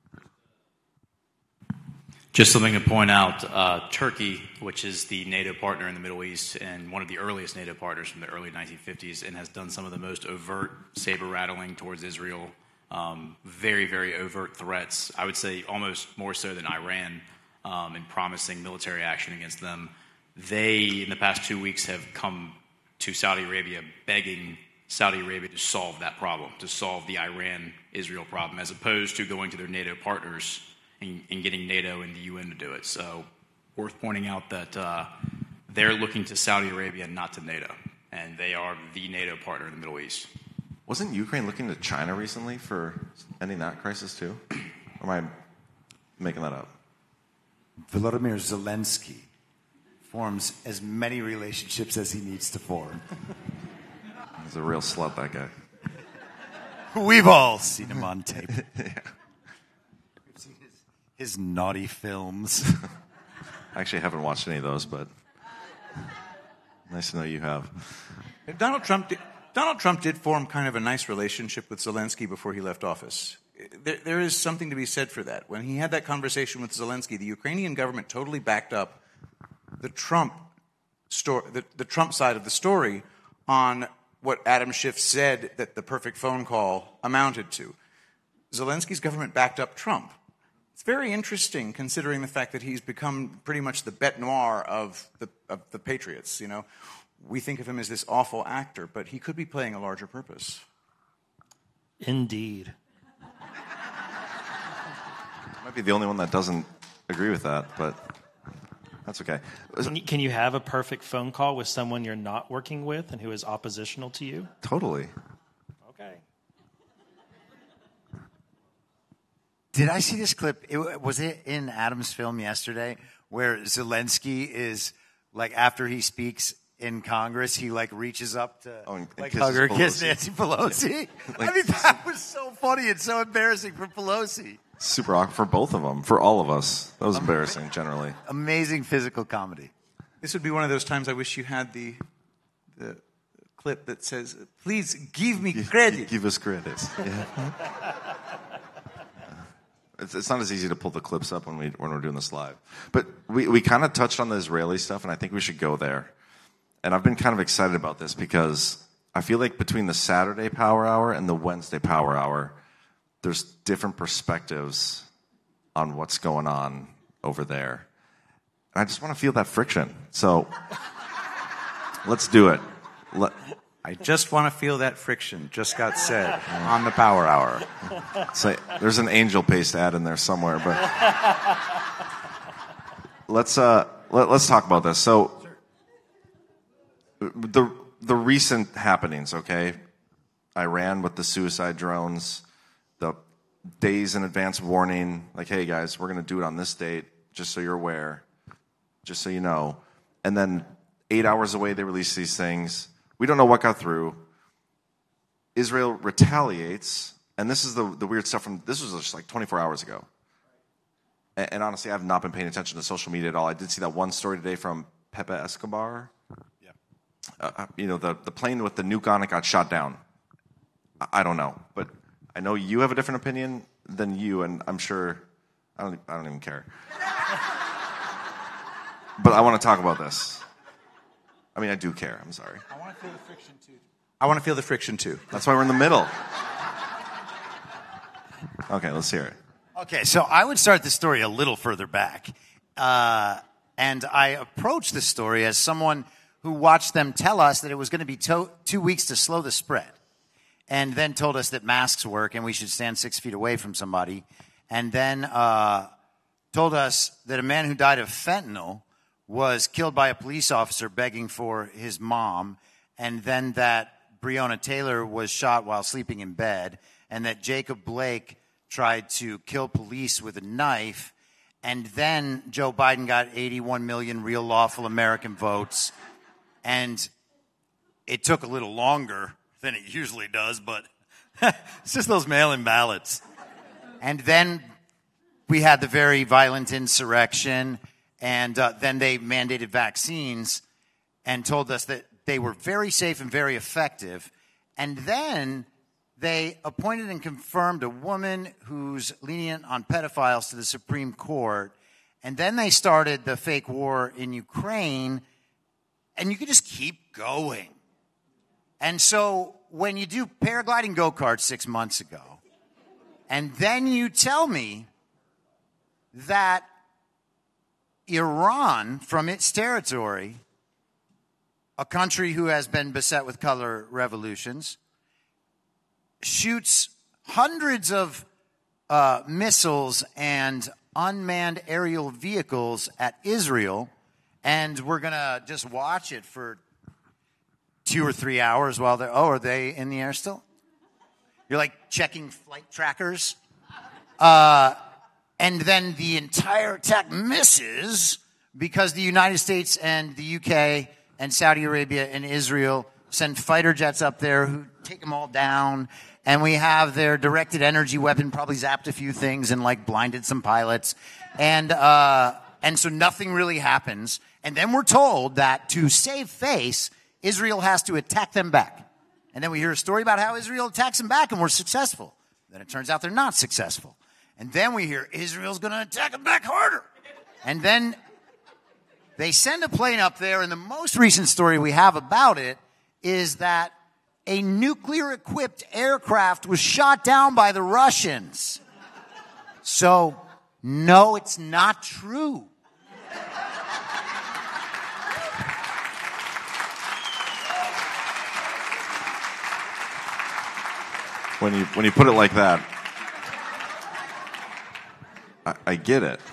Just something to point out, uh, Turkey, which is the NATO partner in the Middle East and one of the earliest NATO partners from the early nineteen fifties and has done some of the most overt saber-rattling towards Israel, um, very, very overt threats, I would say almost more so than Iran. um, and promising military action against them. They, in the past two weeks, have come to Saudi Arabia begging Saudi Arabia to solve that problem, to solve the Iran-Israel problem, as opposed to going to their NATO partners and, and getting NATO and the U N to do it. So worth pointing out that uh, they're looking to Saudi Arabia, not to NATO, and they are the NATO partner in the Middle East. Wasn't Ukraine looking to China recently for ending that crisis too? Or am I making that up? Volodymyr Zelensky forms as many relationships as he needs to form. He's a real slut, that guy. We've all seen him on tape. Yeah. We've seen his, his naughty films. I actually haven't watched any of those, but nice to know you have. Donald Trump did, Donald Trump did form kind of a nice relationship with Zelensky before he left office. There, there is something to be said for that. When he had that conversation with Zelensky, the Ukrainian government totally backed up the Trump story, the, the Trump side of the story on what Adam Schiff said that the perfect phone call amounted to. Zelensky's government backed up Trump. It's very interesting considering the fact that he's become pretty much the bête noire of the, of the patriots. You know, we think of him as this awful actor, but he could be playing a larger purpose. Indeed. I might be the only one that doesn't agree with that, but that's okay. Can you, can you have a perfect phone call with someone you're not working with and who is oppositional to you? Totally. Okay. Did I see this clip? It, was it in Adam's film yesterday where Zelensky is, like, after he speaks in Congress, he, like, reaches up to, oh, and, like, and hug or kiss Pelosi. Nancy Pelosi? Yeah. Like, I mean, that was so funny and so embarrassing for Pelosi. Super awkward for both of them, for all of us. That was embarrassing, generally. Amazing physical comedy. This would be one of those times I wish you had the the clip that says, "Please give me credit." Give us credit. Yeah. It's, it's not as easy to pull the clips up when we when we're doing this live, but we we kind of touched on the Israeli stuff, and I think we should go there. And I've been kind of excited about this because I feel like between the Saturday Power Hour and the Wednesday Power Hour, there's different perspectives on what's going on over there. And I just want to feel that friction. So let's do it. Let, I just want to feel that friction, just got said on the Power Hour. So there's an Angel Paste ad in there somewhere, but let's uh, let, let's talk about this. So the the recent happenings, okay? Iran with the suicide drones, the days in advance warning, like, hey guys, we're going to do it on this date, just so you're aware, just so you know. And then eight hours away, they release these things. We don't know what got through. Israel retaliates, and this is the, the weird stuff from, this was just like twenty-four hours ago. And, and honestly, I've not been paying attention to social media at all. I did see that one story today from Pepe Escobar. Yeah. Uh, you know, the, the plane with the nuke on it got shot down. I, I don't know, but I know you have a different opinion than you, and I'm sure, I don't, I don't even care. But I want to talk about this. I mean, I do care. I'm sorry. I want to feel the friction, too. I want to feel the friction, too. That's why we're in the middle. Okay, let's hear it. Okay, so I would start the story a little further back. Uh, and I approached the story as someone who watched them tell us that it was going to be to- two weeks to slow the spread. And then told us that masks work and we should stand six feet away from somebody. And then uh, told us that a man who died of fentanyl was killed by a police officer begging for his mom, and then that Breonna Taylor was shot while sleeping in bed, and that Jacob Blake tried to kill police with a knife, and then Joe Biden got eighty-one million real lawful American votes, and it took a little longer than it usually does, but it's just those mail-in ballots. And then we had the very violent insurrection. And uh, then they mandated vaccines and told us that they were very safe and very effective. And then they appointed and confirmed a woman who's lenient on pedophiles to the Supreme Court. And then they started the fake war in Ukraine. And you could just keep going. And so when you do paragliding go-karts six months ago, and then you tell me that Iran, from its territory, a country who has been beset with color revolutions, shoots hundreds of uh, missiles and unmanned aerial vehicles at Israel, and we're going to just watch it for two or three hours while they're, oh, are they in the air still? You're like checking flight trackers. Uh, and then the entire attack misses because the United States and the U K and Saudi Arabia and Israel send fighter jets up there who take them all down. And we have their directed energy weapon probably zapped a few things and like blinded some pilots. And, uh, and so nothing really happens. And then we're told that to save face, Israel has to attack them back. And then we hear a story about how Israel attacks them back and we're successful. Then it turns out they're not successful. And then we hear Israel's going to attack them back harder. And then they send a plane up there, and the most recent story we have about it is that a nuclear-equipped aircraft was shot down by the Russians. So, no, it's not true. When you when you put it like that, I, I get it.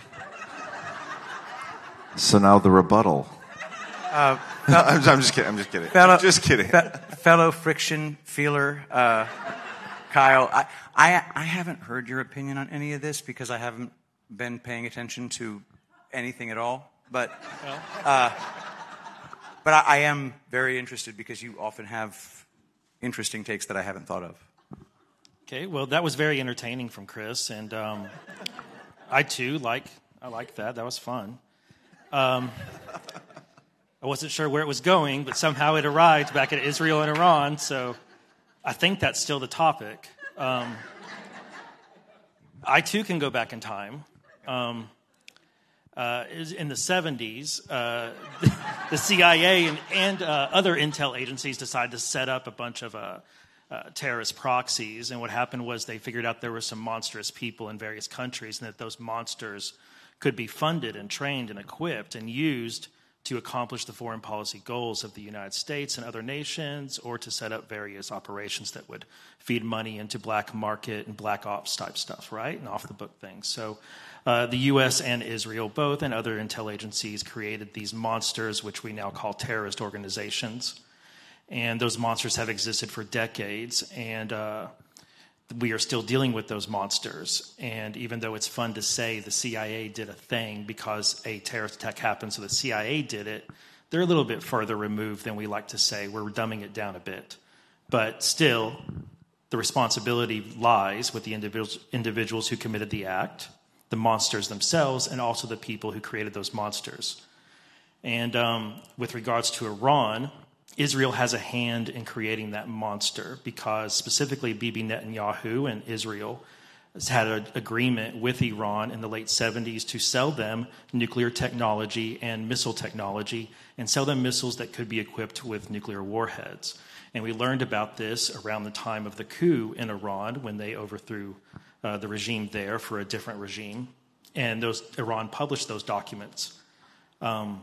So now the rebuttal. Uh, no, I'm, I'm just kidding. I'm just kidding. Fellow, I'm just kidding. Fe- fellow friction feeler, uh, Kyle. I, I I haven't heard your opinion on any of this because I haven't been paying attention to anything at all. But uh, but I, I am very interested because you often have interesting takes that I haven't thought of. Okay, well, that was very entertaining from Chris, and um, I too like I like that. That was fun. Um, I wasn't sure where it was going, but somehow it arrived back at Israel and Iran. So I think that's still the topic. Um, I too can go back in time. Um, uh, in the seventies, uh, the C I A and, and uh, other intel agencies decided to set up a bunch of uh, Uh, terrorist proxies, and what happened was they figured out there were some monstrous people in various countries and that those monsters could be funded and trained and equipped and used to accomplish the foreign policy goals of the United States and other nations, or to set up various operations that would feed money into black market and black ops type stuff, right? And off-the-book things. So uh, the U S and Israel both and other intel agencies created these monsters, which we now call terrorist organizations. And those monsters have existed for decades, and uh, we are still dealing with those monsters. And even though it's fun to say the C I A did a thing because a terrorist attack happened, so the C I A did it, they're a little bit further removed than we like to say. We're dumbing it down a bit. But still, the responsibility lies with the individuals, individuals who committed the act, the monsters themselves, and also the people who created those monsters. And um, with regards to Iran, Israel has a hand in creating that monster because specifically Bibi Netanyahu and Israel has had an agreement with Iran in the late seventies to sell them nuclear technology and missile technology and sell them missiles that could be equipped with nuclear warheads. And we learned about this around the time of the coup in Iran when they overthrew uh, the regime there for a different regime. And those Iran published those documents. Um,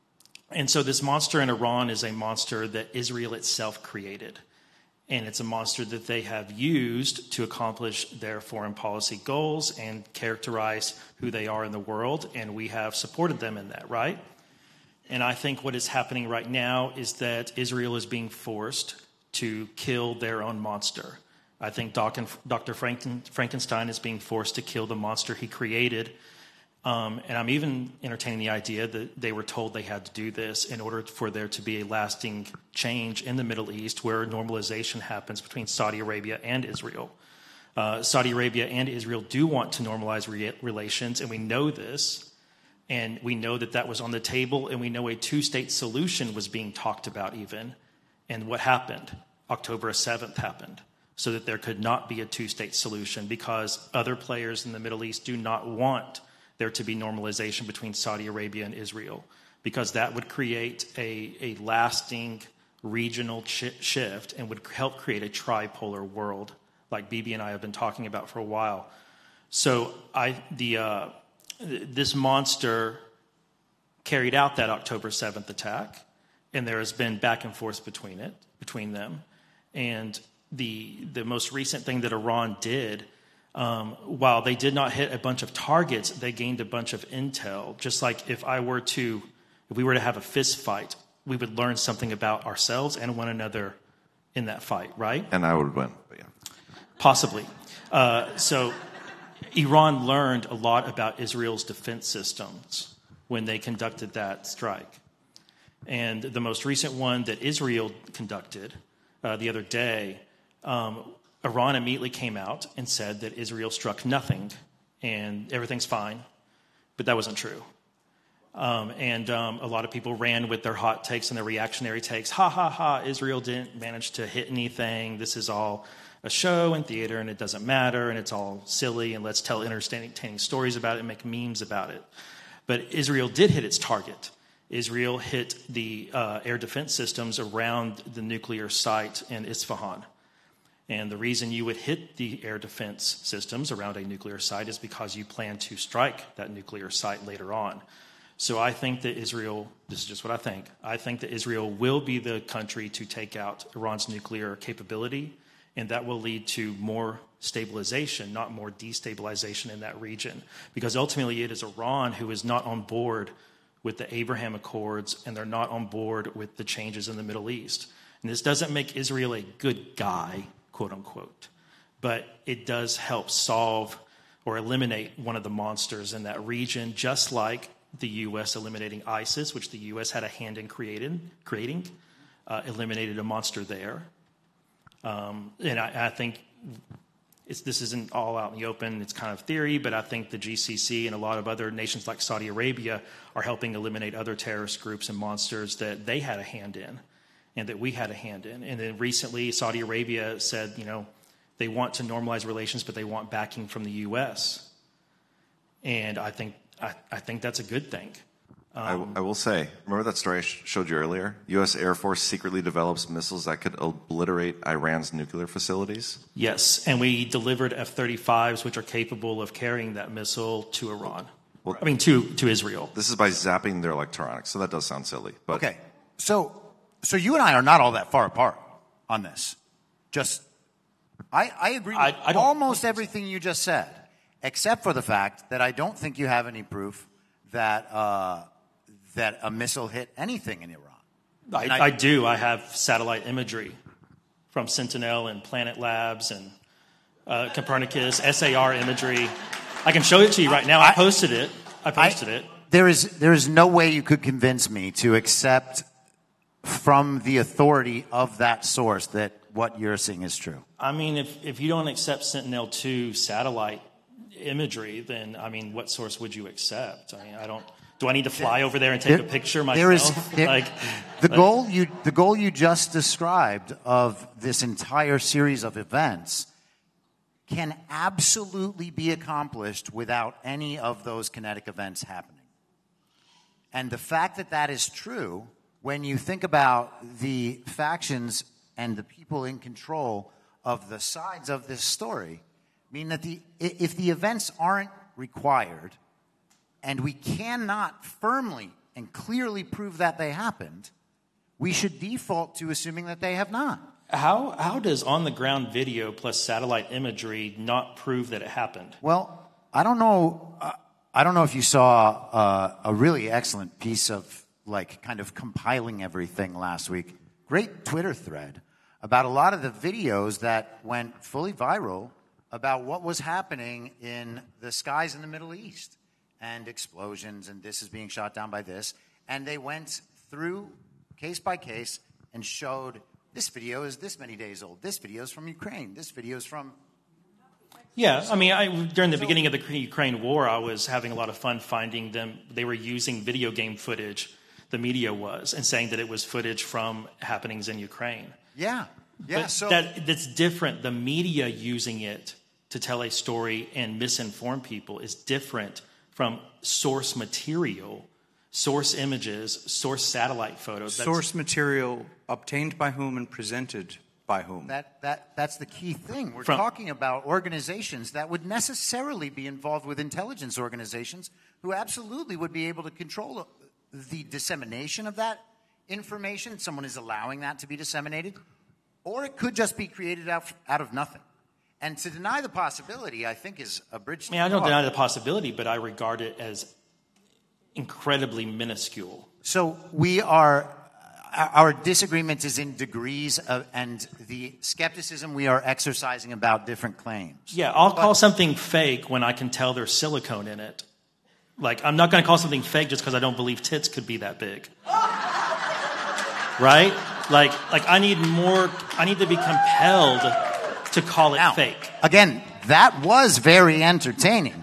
And so this monster in Iran is a monster that Israel itself created. And it's a monster that they have used to accomplish their foreign policy goals and characterize who they are in the world. And we have supported them in that, right? And I think what is happening right now is that Israel is being forced to kill their own monster. I think Doctor Franken, Frankenstein is being forced to kill the monster he created. Um, and I'm even entertaining the idea that they were told they had to do this in order for there to be a lasting change in the Middle East where normalization happens between Saudi Arabia and Israel. Uh, Saudi Arabia and Israel do want to normalize re- relations, and we know this. And we know that that was on the table, and we know a two-state solution was being talked about even. And what happened? October seventh happened, so that there could not be a two-state solution because other players in the Middle East do not want there to be normalization between Saudi Arabia and Israel, because that would create a, a lasting regional ch- shift and would help create a tripolar world, like Bibi and I have been talking about for a while. So I, the uh, this monster carried out that October seventh attack, and there has been back and forth between it, between them. And the the most recent thing that Iran did, um, while they did not hit a bunch of targets, they gained a bunch of intel. Just like if I were to, if we were to have a fist fight, we would learn something about ourselves and one another in that fight, right? And I would win, but yeah. Possibly. Uh, so Iran learned a lot about Israel's defense systems when they conducted that strike. And the most recent one that Israel conducted uh, the other day, um, Iran immediately came out and said that Israel struck nothing and everything's fine. But that wasn't true. Um, and um, a lot of people ran with their hot takes and their reactionary takes. Ha, ha, ha, Israel didn't manage to hit anything. This is all a show and theater, and it doesn't matter, and it's all silly, and let's tell entertaining stories about it and make memes about it. But Israel did hit its target. Israel hit the uh, air defense systems around the nuclear site in Isfahan. And the reason you would hit the air defense systems around a nuclear site is because you plan to strike that nuclear site later on. So I think that Israel, this is just what I think, I think that Israel will be the country to take out Iran's nuclear capability, and that will lead to more stabilization, not more destabilization in that region. Because ultimately it is Iran who is not on board with the Abraham Accords, and they're not on board with the changes in the Middle East. And this doesn't make Israel a good guy, quote unquote, but it does help solve or eliminate one of the monsters in that region, just like the U S eliminating ISIS, which the U S had a hand in creating, creating uh, eliminated a monster there. Um, and I, I think it's, this isn't all out in the open. It's kind of theory, but I think the G C C and a lot of other nations like Saudi Arabia are helping eliminate other terrorist groups and monsters that they had a hand in and that we had a hand in. And then recently, Saudi Arabia said, you know, they want to normalize relations, but they want backing from the U S. And I think I, I think that's a good thing. Um, I, I will say, remember that story I sh- showed you earlier? U S Air Force secretly develops missiles that could obliterate Iran's nuclear facilities? Yes, and we delivered F thirty-fives, which are capable of carrying that missile to Iran. Well, I mean, to, to Israel. This is by zapping their electronics, so that does sound silly. But okay, so so you and I are not all that far apart on this. Just, I, I agree with I, I almost everything you just said, except for the fact that I don't think you have any proof that uh, that a missile hit anything in Iran. I, I, I do. I have satellite imagery from Sentinel and Planet Labs and uh, Copernicus, S A R imagery. I can show it to you right now. I, I posted it. I posted I, it. There is there is no way you could convince me to accept from the authority of that source that what you're seeing is true. I mean, if, if you don't accept Sentinel two satellite imagery, then, I mean, what source would you accept? I mean, I don't... Do I need to fly over there and take there, a picture myself? There is, there, like, like, the, goal you, the goal you just described of this entire series of events can absolutely be accomplished without any of those kinetic events happening. And the fact that that is true, when you think about the factions and the people in control of the sides of this story, mean that the, if the events aren't required, and we cannot firmly and clearly prove that they happened, we should default to assuming that they have not. How how does on-the-ground video plus satellite imagery not prove that it happened? Well, I don't know. Uh, I don't know if you saw uh, a really excellent piece of like kind of compiling everything last week. Great Twitter thread about a lot of the videos that went fully viral about what was happening in the skies in the Middle East. And explosions, and this is being shot down by this. And they went through case by case and showed this video is this many days old. This video is from Ukraine. This video is from... Yeah, I mean, I, during the so, beginning of the Ukraine war, I was having a lot of fun finding them. They were using video game footage, the media was, and saying that it was footage from happenings in Ukraine. Yeah, yeah. But so that, that's different. The media using it to tell a story and misinform people is different from source material, source images, source satellite photos. That's source material obtained by whom and presented by whom? That, that, that's the key thing. We're from, talking about organizations that would necessarily be involved with intelligence organizations who absolutely would be able to control the dissemination of that information. Someone is allowing that to be disseminated. Or it could just be created out, out of nothing. And to deny the possibility, I think, is a bridge. I mean, I don't deny the possibility, but I regard it as incredibly minuscule. So we are, our disagreement is in degrees of, and the skepticism we are exercising about different claims. Yeah, I'll but, call something fake when I can tell there's silicone in it. Like, I'm not going to call something fake just because I don't believe tits could be that big. Right? Like, like I need more, I need to be compelled to call it now, fake. Again, that was very entertaining.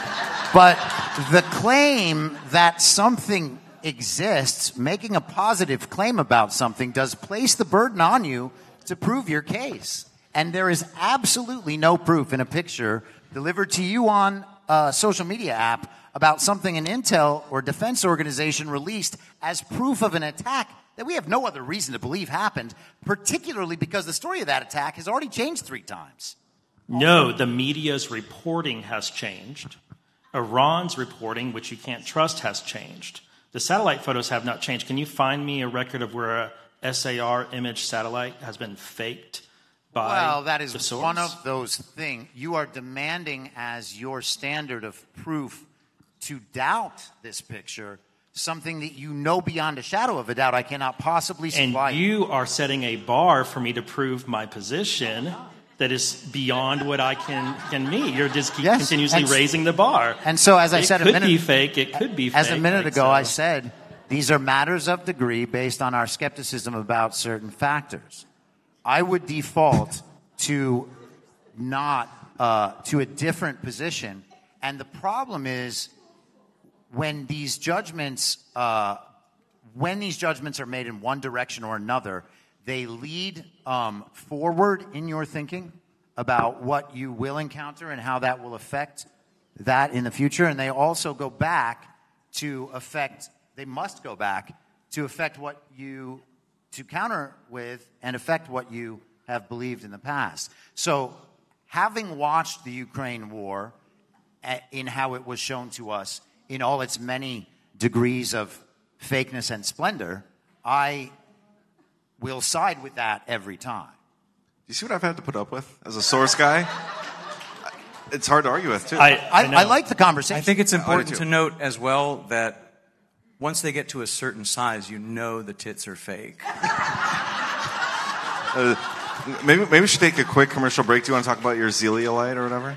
But the claim that something exists, making a positive claim about something, does place the burden on you to prove your case. And there is absolutely no proof in a picture delivered to you on a social media app about something an intel or defense organization released as proof of an attack that we have no other reason to believe happened, particularly because the story of that attack has already changed three times. No, the media's reporting has changed. Iran's reporting, which you can't trust, has changed. The satellite photos have not changed. Can you find me a record of where a S A R image satellite has been faked by Well, that is the source? one of those things. You are demanding as your standard of proof to doubt this picture something that you know beyond a shadow of a doubt I cannot possibly supply. And you are setting a bar for me to prove my position that is beyond what I can, can meet. You're just keep Yes, continuously and- raising the bar. And so, as I it said a could minute- be fake. It could be fake. As a minute like ago, so. I said these are matters of degree based on our skepticism about certain factors. I would default to not uh, to a different position, and the problem is when these judgments uh, when these judgments are made in one direction or another, they lead um, forward in your thinking about what you will encounter and how that will affect that in the future, and they also go back to affect. They must go back to affect what you to counter with and affect what you have believed in the past. So, having watched the Ukraine war in how it was shown to us in all its many degrees of fakeness and splendor, I will side with that every time. You see what I've had to put up with as a source guy? It's hard to argue with, too. I, I, I like the conversation. I think it's I do important too. to note as well that once they get to a certain size, you know the tits are fake. Uh, maybe, maybe we should take a quick commercial break. Do you want to talk about your Zeolite or whatever?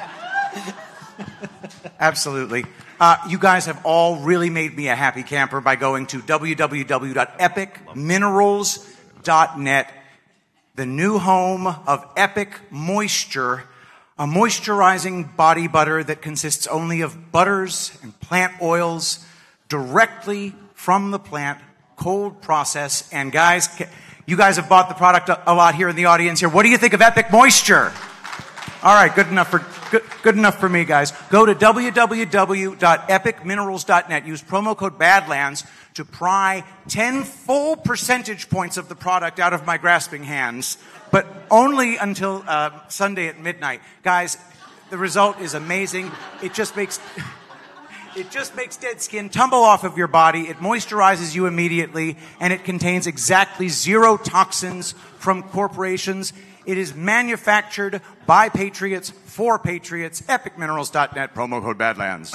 Absolutely. Uh, you guys have all really made me a happy camper by going to w w w dot epic minerals dot net, the new home of Epic Moisture, a moisturizing body butter that consists only of butters and plant oils directly from the plant, cold process. And guys, you guys have bought the product a lot here in the audience here. What do you think of Epic Moisture? All right, good enough for good, good enough for me, guys. Go to w w w dot epic minerals dot net. Use promo code Badlands to pry ten full percentage points of the product out of my grasping hands, but only until uh, Sunday at midnight. Guys, the result is amazing. It just makes it just makes dead skin tumble off of your body. It moisturizes you immediately, and it contains exactly zero toxins from corporations. It is manufactured by Patriots for Patriots. epic minerals dot net, promo code Badlands.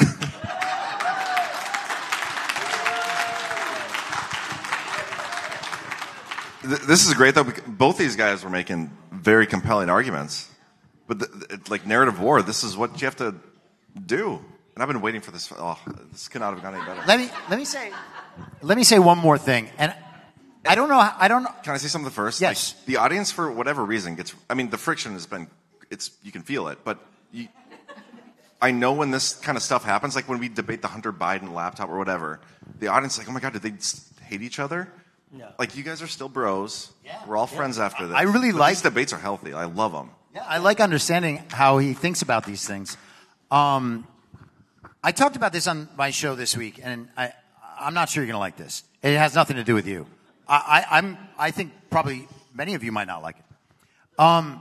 This is great, though. Because both these guys were making very compelling arguments. But, the, the, like narrative war, this is what you have to do. And I've been waiting for this. Oh, this could not have gone any better. Let me let me say let me say one more thing. And I don't know. I don't know. Can I say something first? Yes. Like, the audience, for whatever reason, gets. I mean, the friction has been. It's you can feel it, but you, I know when this kind of stuff happens, like when we debate the Hunter Biden laptop or whatever, the audience is like, oh my god, did they hate each other? No. Like, you guys are still bros. Yeah, We're all yeah. friends after this. I really but like these debates are healthy. I love them. Yeah, I like understanding how he thinks about these things. Um, I talked about this on my show this week, and I, I'm not sure you're going to like this. It has nothing to do with you. I, I, I'm, I think probably many of you might not like it. Um,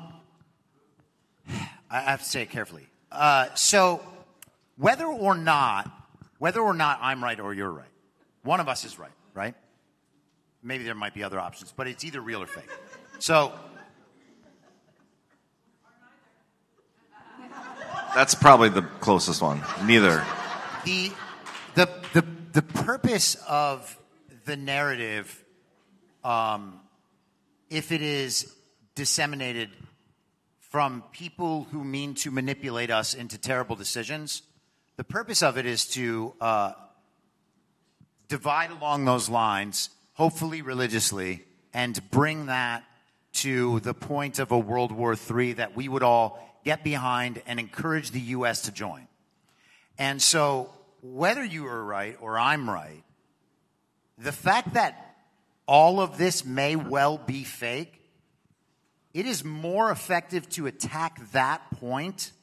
I have to say it carefully. Uh, so, whether or not, whether or not I'm right or you're right, One of us is right, right? Maybe there might be other options, but it's either real or fake. So That's probably the closest one. Neither. the the the the purpose of the narrative, um, if it is disseminated from people who mean to manipulate us into terrible decisions, the purpose of it is to uh, divide along those lines, hopefully religiously, and bring that to the point of a World War Three that we would all get behind and encourage the U S to join. And so, whether you are right or I'm right, the fact that all of this may well be fake, it is more effective to attack that point,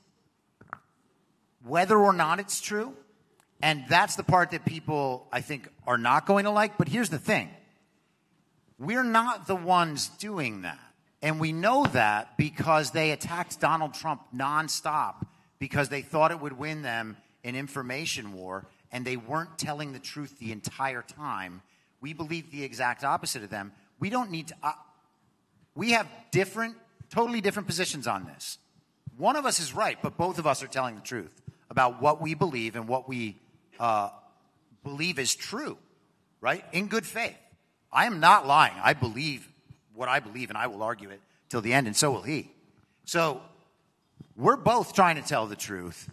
whether or not it's true. And that's the part that people, I think, are not going to like. But here's the thing. We're not the ones doing that. And we know that because they attacked Donald Trump nonstop because they thought it would win them an information war, and they weren't telling the truth the entire time. We believe the exact opposite of them. We don't need to... Uh, we have different, totally different positions on this. One of us is right, but both of us are telling the truth about what we believe and what we uh, believe is true, right? In good faith. I am not lying. I believe what I believe, and I will argue it till the end, and so will he. So we're both trying to tell the truth.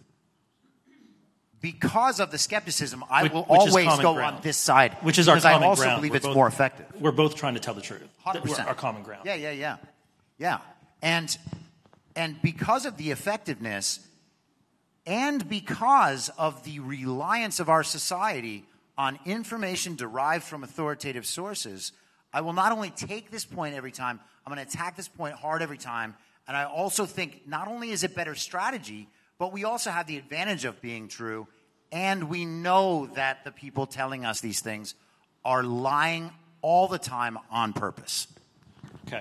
Because of the skepticism, I which, will which always go ground. on this side. Which is our because common I also ground. believe We're it's both, more effective. We're both trying to tell the truth. one hundred percent. Our common ground. Yeah, yeah, yeah. Yeah. And, and because of the effectiveness and because of the reliance of our society on information derived from authoritative sources, I will not only take this point every time, I'm going to attack this point hard every time. And I also think not only is it better strategy, but we also have the advantage of being true. And we know that the people telling us these things are lying all the time on purpose. Okay.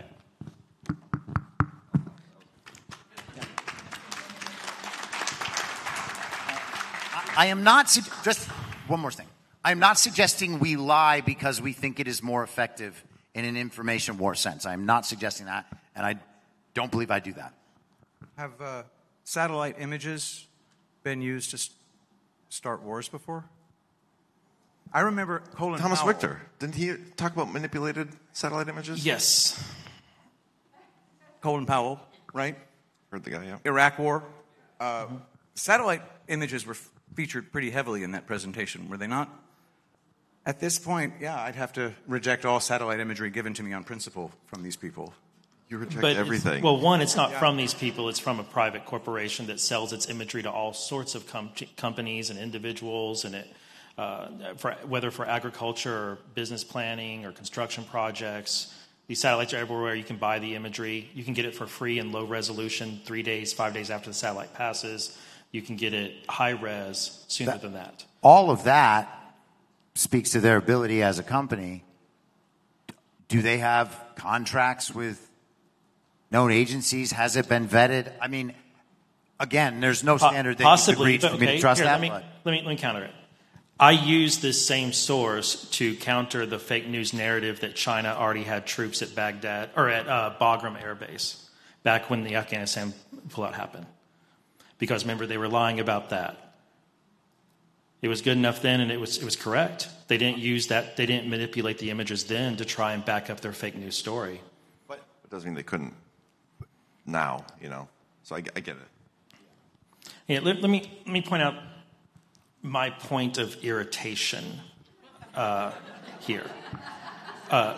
I am not, su- just one more thing. I am not suggesting we lie because we think it is more effective in an information war sense. I am not suggesting that, and I don't believe I do that. Have uh, satellite images been used to s- start wars before? I remember Colin Thomas Powell. Richter. Didn't he talk about manipulated satellite images? Yes. Colin Powell, right? Heard the guy, yeah. Iraq War. Uh, mm-hmm. Satellite images were f- featured pretty heavily in that presentation, were they not? At this point, yeah, I'd have to reject all satellite imagery given to me on principle from these people. You reject but everything. Well, one, it's not yeah. from these people. It's from a private corporation that sells its imagery to all sorts of com- companies and individuals, and it, uh, for, whether for agriculture or business planning or construction projects. These satellites are everywhere. You can buy the imagery. You can get it for free in low resolution three days, five days after the satellite passes. You can get it high res sooner that, than that. All of that speaks to their ability as a company. Do they have contracts with known agencies? Has it been vetted? I mean, again, there's no standard that Possibly, you could reach but for me okay, to trust here, that. Let me, but. let, me, let me counter it. I use this same source to counter the fake news narrative that China already had troops at Baghdad or at uh, Bagram Air Base back when the Afghanistan pullout happened. Because remember, they were lying about that. It was good enough then, and it was it was correct. They didn't use that. They didn't manipulate the images then to try and back up their fake news story. But it doesn't mean they couldn't now, you know. So I, I get it. Yeah, let, let me let me point out my point of irritation uh, here. Uh,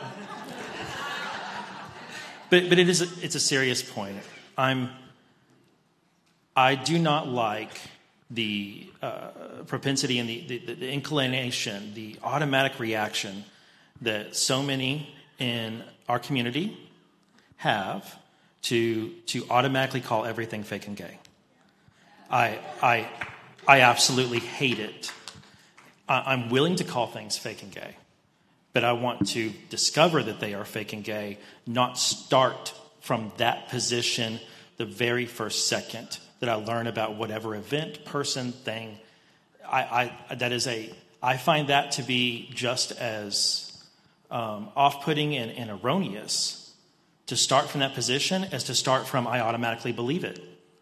but but it is a, it's a serious point. I'm I do not like the uh, propensity and the, the, the inclination, the automatic reaction that so many in our community have to to automatically call everything fake and gay. I I I absolutely hate it. I, I'm willing to call things fake and gay, but I want to discover that they are fake and gay, not start from that position the very first second that I learn about whatever event, person, thing. I, I that is a I find that to be just as um, off-putting and, and erroneous to start from that position as to start from I automatically believe it.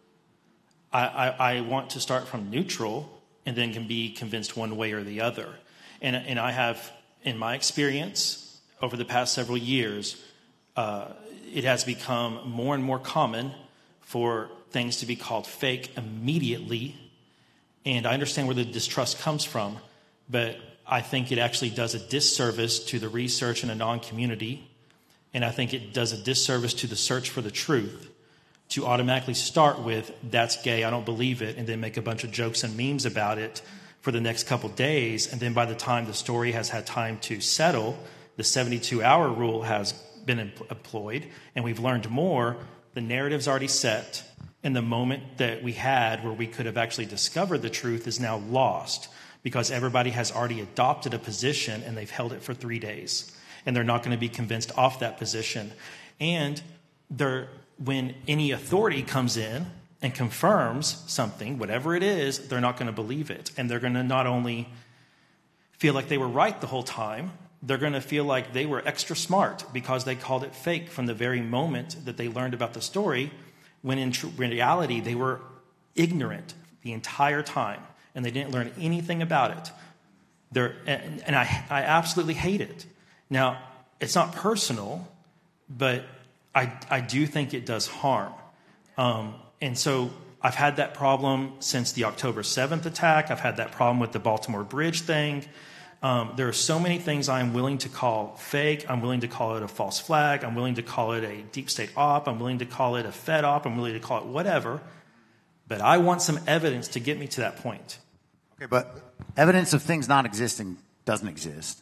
I, I, I want to start from neutral and then can be convinced one way or the other. And, and I have, in my experience over the past several years, uh, it has become more and more common for things to be called fake immediately. And I understand where the distrust comes from, but I think it actually does a disservice to the research and anon community. And I think it does a disservice to the search for the truth to automatically start with, that's gay, I don't believe it, and then make a bunch of jokes and memes about it for the next couple days. And then by the time the story has had time to settle, the seventy-two hour rule has been employed, and we've learned more. The narrative's already set, and the moment that we had where we could have actually discovered the truth is now lost because everybody has already adopted a position and they've held it for three days. And they're not going to be convinced off that position. And they're, when any authority comes in and confirms something, whatever it is, they're not going to believe it. And they're going to not only feel like they were right the whole time, they're going to feel like they were extra smart because they called it fake from the very moment that they learned about the story, when in tr- reality they were ignorant the entire time and they didn't learn anything about it. They're, and, and I, I absolutely hate it. Now, it's not personal, but I, I do think it does harm. Um, and so I've had that problem since the October seventh attack. I've had that problem with the Baltimore Bridge thing. Um, there are so many things I'm willing to call fake. I'm willing to call it a false flag. I'm willing to call it a deep state op. I'm willing to call it a Fed op. I'm willing to call it whatever. But I want some evidence to get me to that point. Okay, but evidence of things not existing doesn't exist.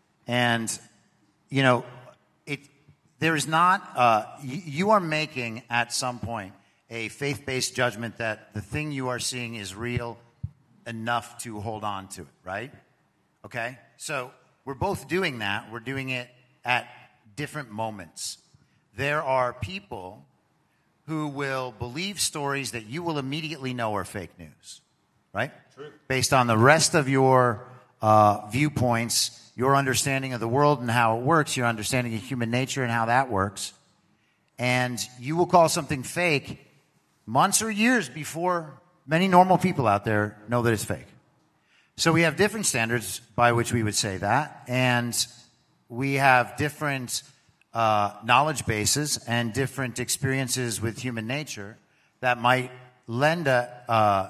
And, you know, it there is not, uh, you, you are making at some point a faith-based judgment that the thing you are seeing is real enough to hold on to it, right? Okay? So we're both doing that. We're doing it at different moments. There are people who will believe stories that you will immediately know are fake news, right? True. Based on the rest of your uh, viewpoints, your understanding of the world and how it works, your understanding of human nature and how that works. And you will call something fake months or years before many normal people out there know that it's fake. So we have different standards by which we would say that, and we have different uh, knowledge bases and different experiences with human nature that might lend a, uh,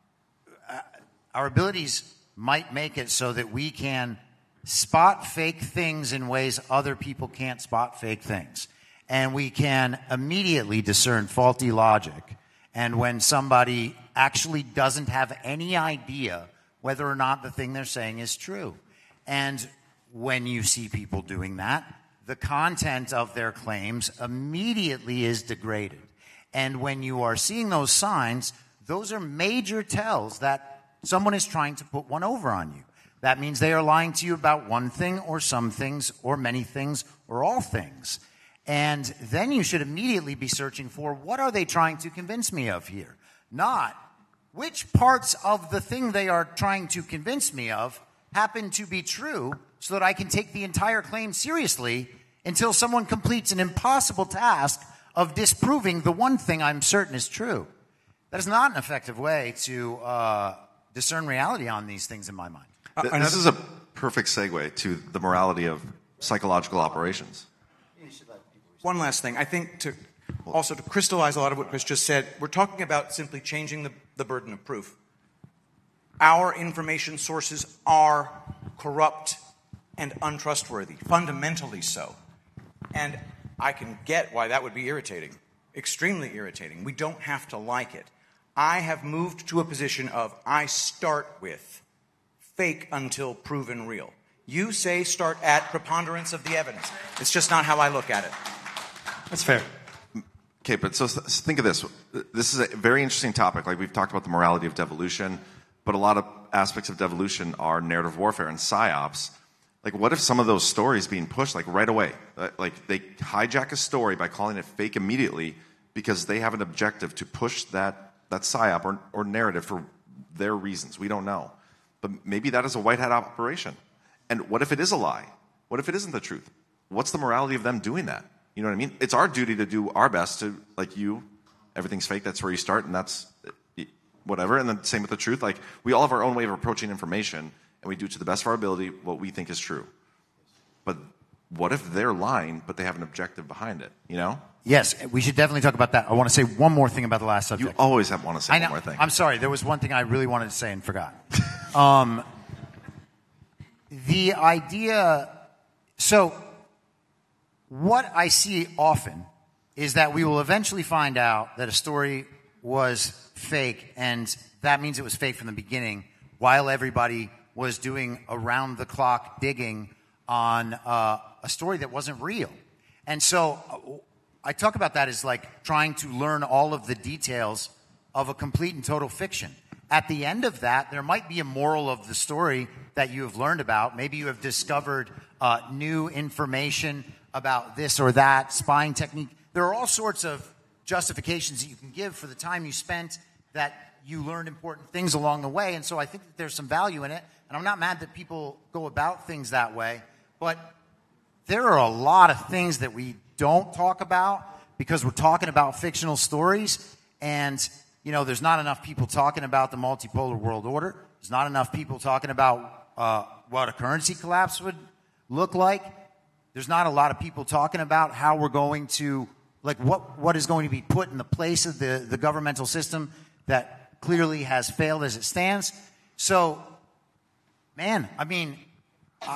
our abilities might make it so that we can spot fake things in ways other people can't spot fake things. And we can immediately discern faulty logic. And when somebody actually doesn't have any idea whether or not the thing they're saying is true. And when you see people doing that, the content of their claims immediately is degraded. And when you are seeing those signs, those are major tells that someone is trying to put one over on you. That means they are lying to you about one thing or some things or many things or all things. And then you should immediately be searching for, what are they trying to convince me of here? Not which parts of the thing they are trying to convince me of happen to be true so that I can take the entire claim seriously until someone completes an impossible task of disproving the one thing I'm certain is true. That is not an effective way to uh, discern reality on these things in my mind. Uh, this is a perfect segue to the morality of psychological operations. One last thing. I think to also to crystallize a lot of what Chris just said, we're talking about simply changing the, the burden of proof. Our information sources are corrupt and untrustworthy, fundamentally so. And I can get why that would be irritating, extremely irritating. We don't have to like it. I have moved to a position of I start with fake until proven real. You say start at preponderance of the evidence. It's just not how I look at it. That's fair. Okay, but so think of this. This is a very interesting topic. Like, we've talked about the morality of devolution, but a lot of aspects of devolution are narrative warfare and psyops. Like, what if some of those stories being pushed, like, right away? Like, they hijack a story by calling it fake immediately because they have an objective to push that, that psyop or, or narrative for their reasons. We don't know. But maybe that is a white hat operation. And what if it is a lie? What if it isn't the truth? What's the morality of them doing that? You know what I mean? It's our duty to do our best to, like you, everything's fake, that's where you start, and that's whatever. And then same with the truth. Like, we all have our own way of approaching information, and we do to the best of our ability what we think is true. But what if they're lying, but they have an objective behind it, you know? Yes, we should definitely talk about that. I want to say one more thing about the last subject. You always have, want to say I know, one more thing. I'm sorry. There was one thing I really wanted to say and forgot. um, the idea... So, what I see often is that we will eventually find out that a story was fake, and that means it was fake from the beginning, while everybody was doing around-the-clock digging on uh, a story that wasn't real. And so... Uh, I talk about that as like trying to learn all of the details of a complete and total fiction. At the end of that, there might be a moral of the story that you have learned about. Maybe you have discovered uh, new information about this or that, spying technique. There are all sorts of justifications that you can give for the time you spent that you learned important things along the way. And so I think that there's some value in it. And I'm not mad that people go about things that way. But there are a lot of things that we don't talk about because we're talking about fictional stories, and you know, there's not enough people talking about the multipolar world order. There's not enough people talking about uh, what a currency collapse would look like. There's not a lot of people talking about how we're going to, like, what what is going to be put in the place of the, the governmental system that clearly has failed as it stands. So, man, I mean, uh,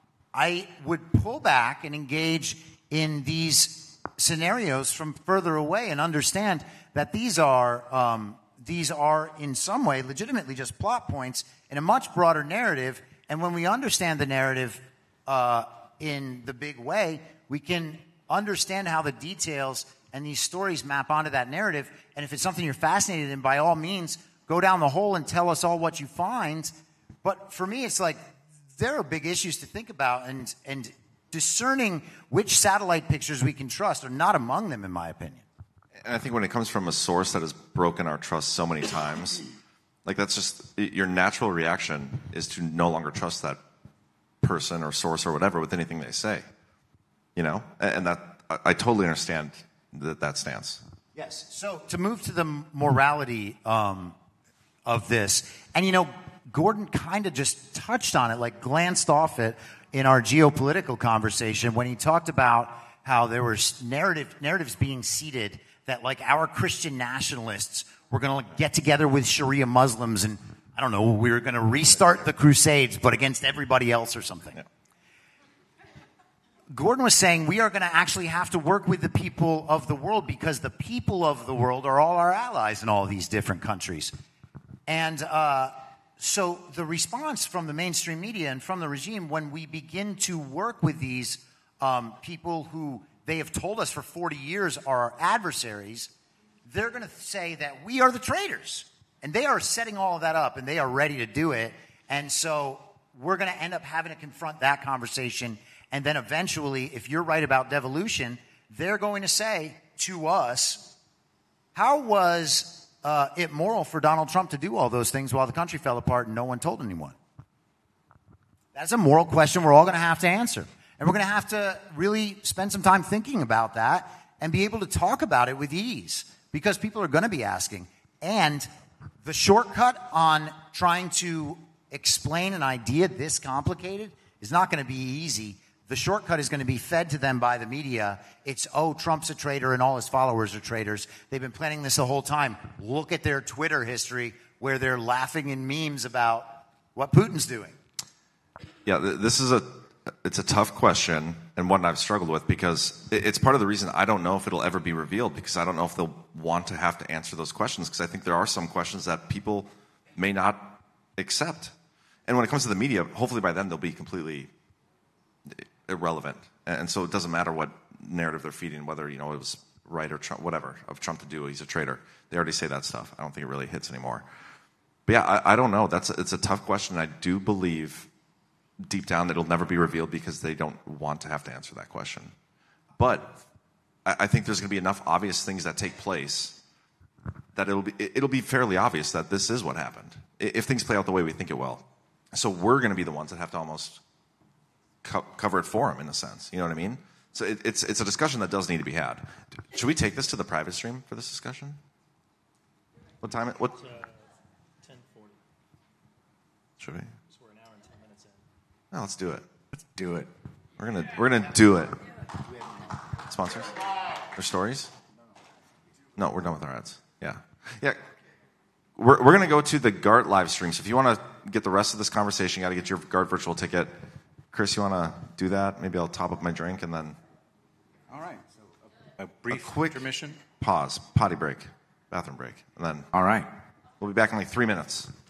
I would pull back and engage in these scenarios from further away and understand that these are um, these are in some way legitimately just plot points in a much broader narrative. And when we understand the narrative uh, in the big way, we can understand how the details and these stories map onto that narrative. And if it's something you're fascinated in, by all means, go down the hole and tell us all what you find. But for me, it's like there are big issues to think about, and and discerning which satellite pictures we can trust are not among them, in my opinion. And I think when it comes from a source that has broken our trust so many times, like, that's just, your natural reaction is to no longer trust that person or source or whatever with anything they say, you know? And that, I, I totally understand that, that stance. Yes. So to move to the morality um, of this, and you know, Gordon kind of just touched on it, like glanced off it in our geopolitical conversation when he talked about how there were narrative narratives being seeded that, like, our Christian nationalists were going to get together with Sharia Muslims and, I don't know, we were going to restart the Crusades, but against everybody else or something. Yeah. Gordon was saying we are going to actually have to work with the people of the world because the people of the world are all our allies in all of these different countries. And uh, so the response from the mainstream media and from the regime when we begin to work with these um, people who they have told us for forty years are our adversaries, they're going to say that we are the traitors. And they are setting all of that up, and they are ready to do it. And so we're going to end up having to confront that conversation. And then eventually, if you're right about devolution, they're going to say to us, how was uh, it moral for Donald Trump to do all those things while the country fell apart and no one told anyone? That's a moral question we're all going to have to answer. And we're going to have to really spend some time thinking about that and be able to talk about it with ease, because people are going to be asking. And the shortcut on trying to explain an idea this complicated is not going to be easy. The shortcut is going to be fed to them by the media. It's, oh, Trump's a traitor and all his followers are traitors. They've been planning this the whole time. Look at their Twitter history where they're laughing in memes about what Putin's doing. Yeah, this is a it's a tough question, and one I've struggled with, because it's part of the reason I don't know if it'll ever be revealed, because I don't know if they'll want to have to answer those questions, because I think there are some questions that people may not accept. And when it comes to the media, hopefully by then they'll be completely irrelevant. And so it doesn't matter what narrative they're feeding, whether, you know, it was right or Trump, whatever, of Trump to do, he's a traitor. They already say that stuff. I don't think it really hits anymore. But yeah, I, I don't know. That's it's a tough question. I do believe deep down that it'll never be revealed because they don't want to have to answer that question. But I, I think there's going to be enough obvious things that take place that it'll be it'll be fairly obvious that this is what happened if things play out the way we think it will. So we're going to be the ones that have to almost co- cover it for them, in a sense. You know what I mean? So it, it's it's a discussion that does need to be had. Should we take this to the private stream for this discussion? What time? What? It's, uh, ten forty. Should we? So we're an hour and ten minutes in. No, let's do it. Let's do it. We're gonna we're gonna do it. Sponsors? Or stories? No, we're done with our ads. Yeah, yeah. We're we're gonna go to the GART live stream. So if you want to get the rest of this conversation, you got to get your GART virtual ticket. Chris, you want to do that? Maybe I'll top up my drink and then. All right. So a, a brief a quick intermission. Pause. Potty break. Bathroom break. And then. All right. We'll be back in like three minutes.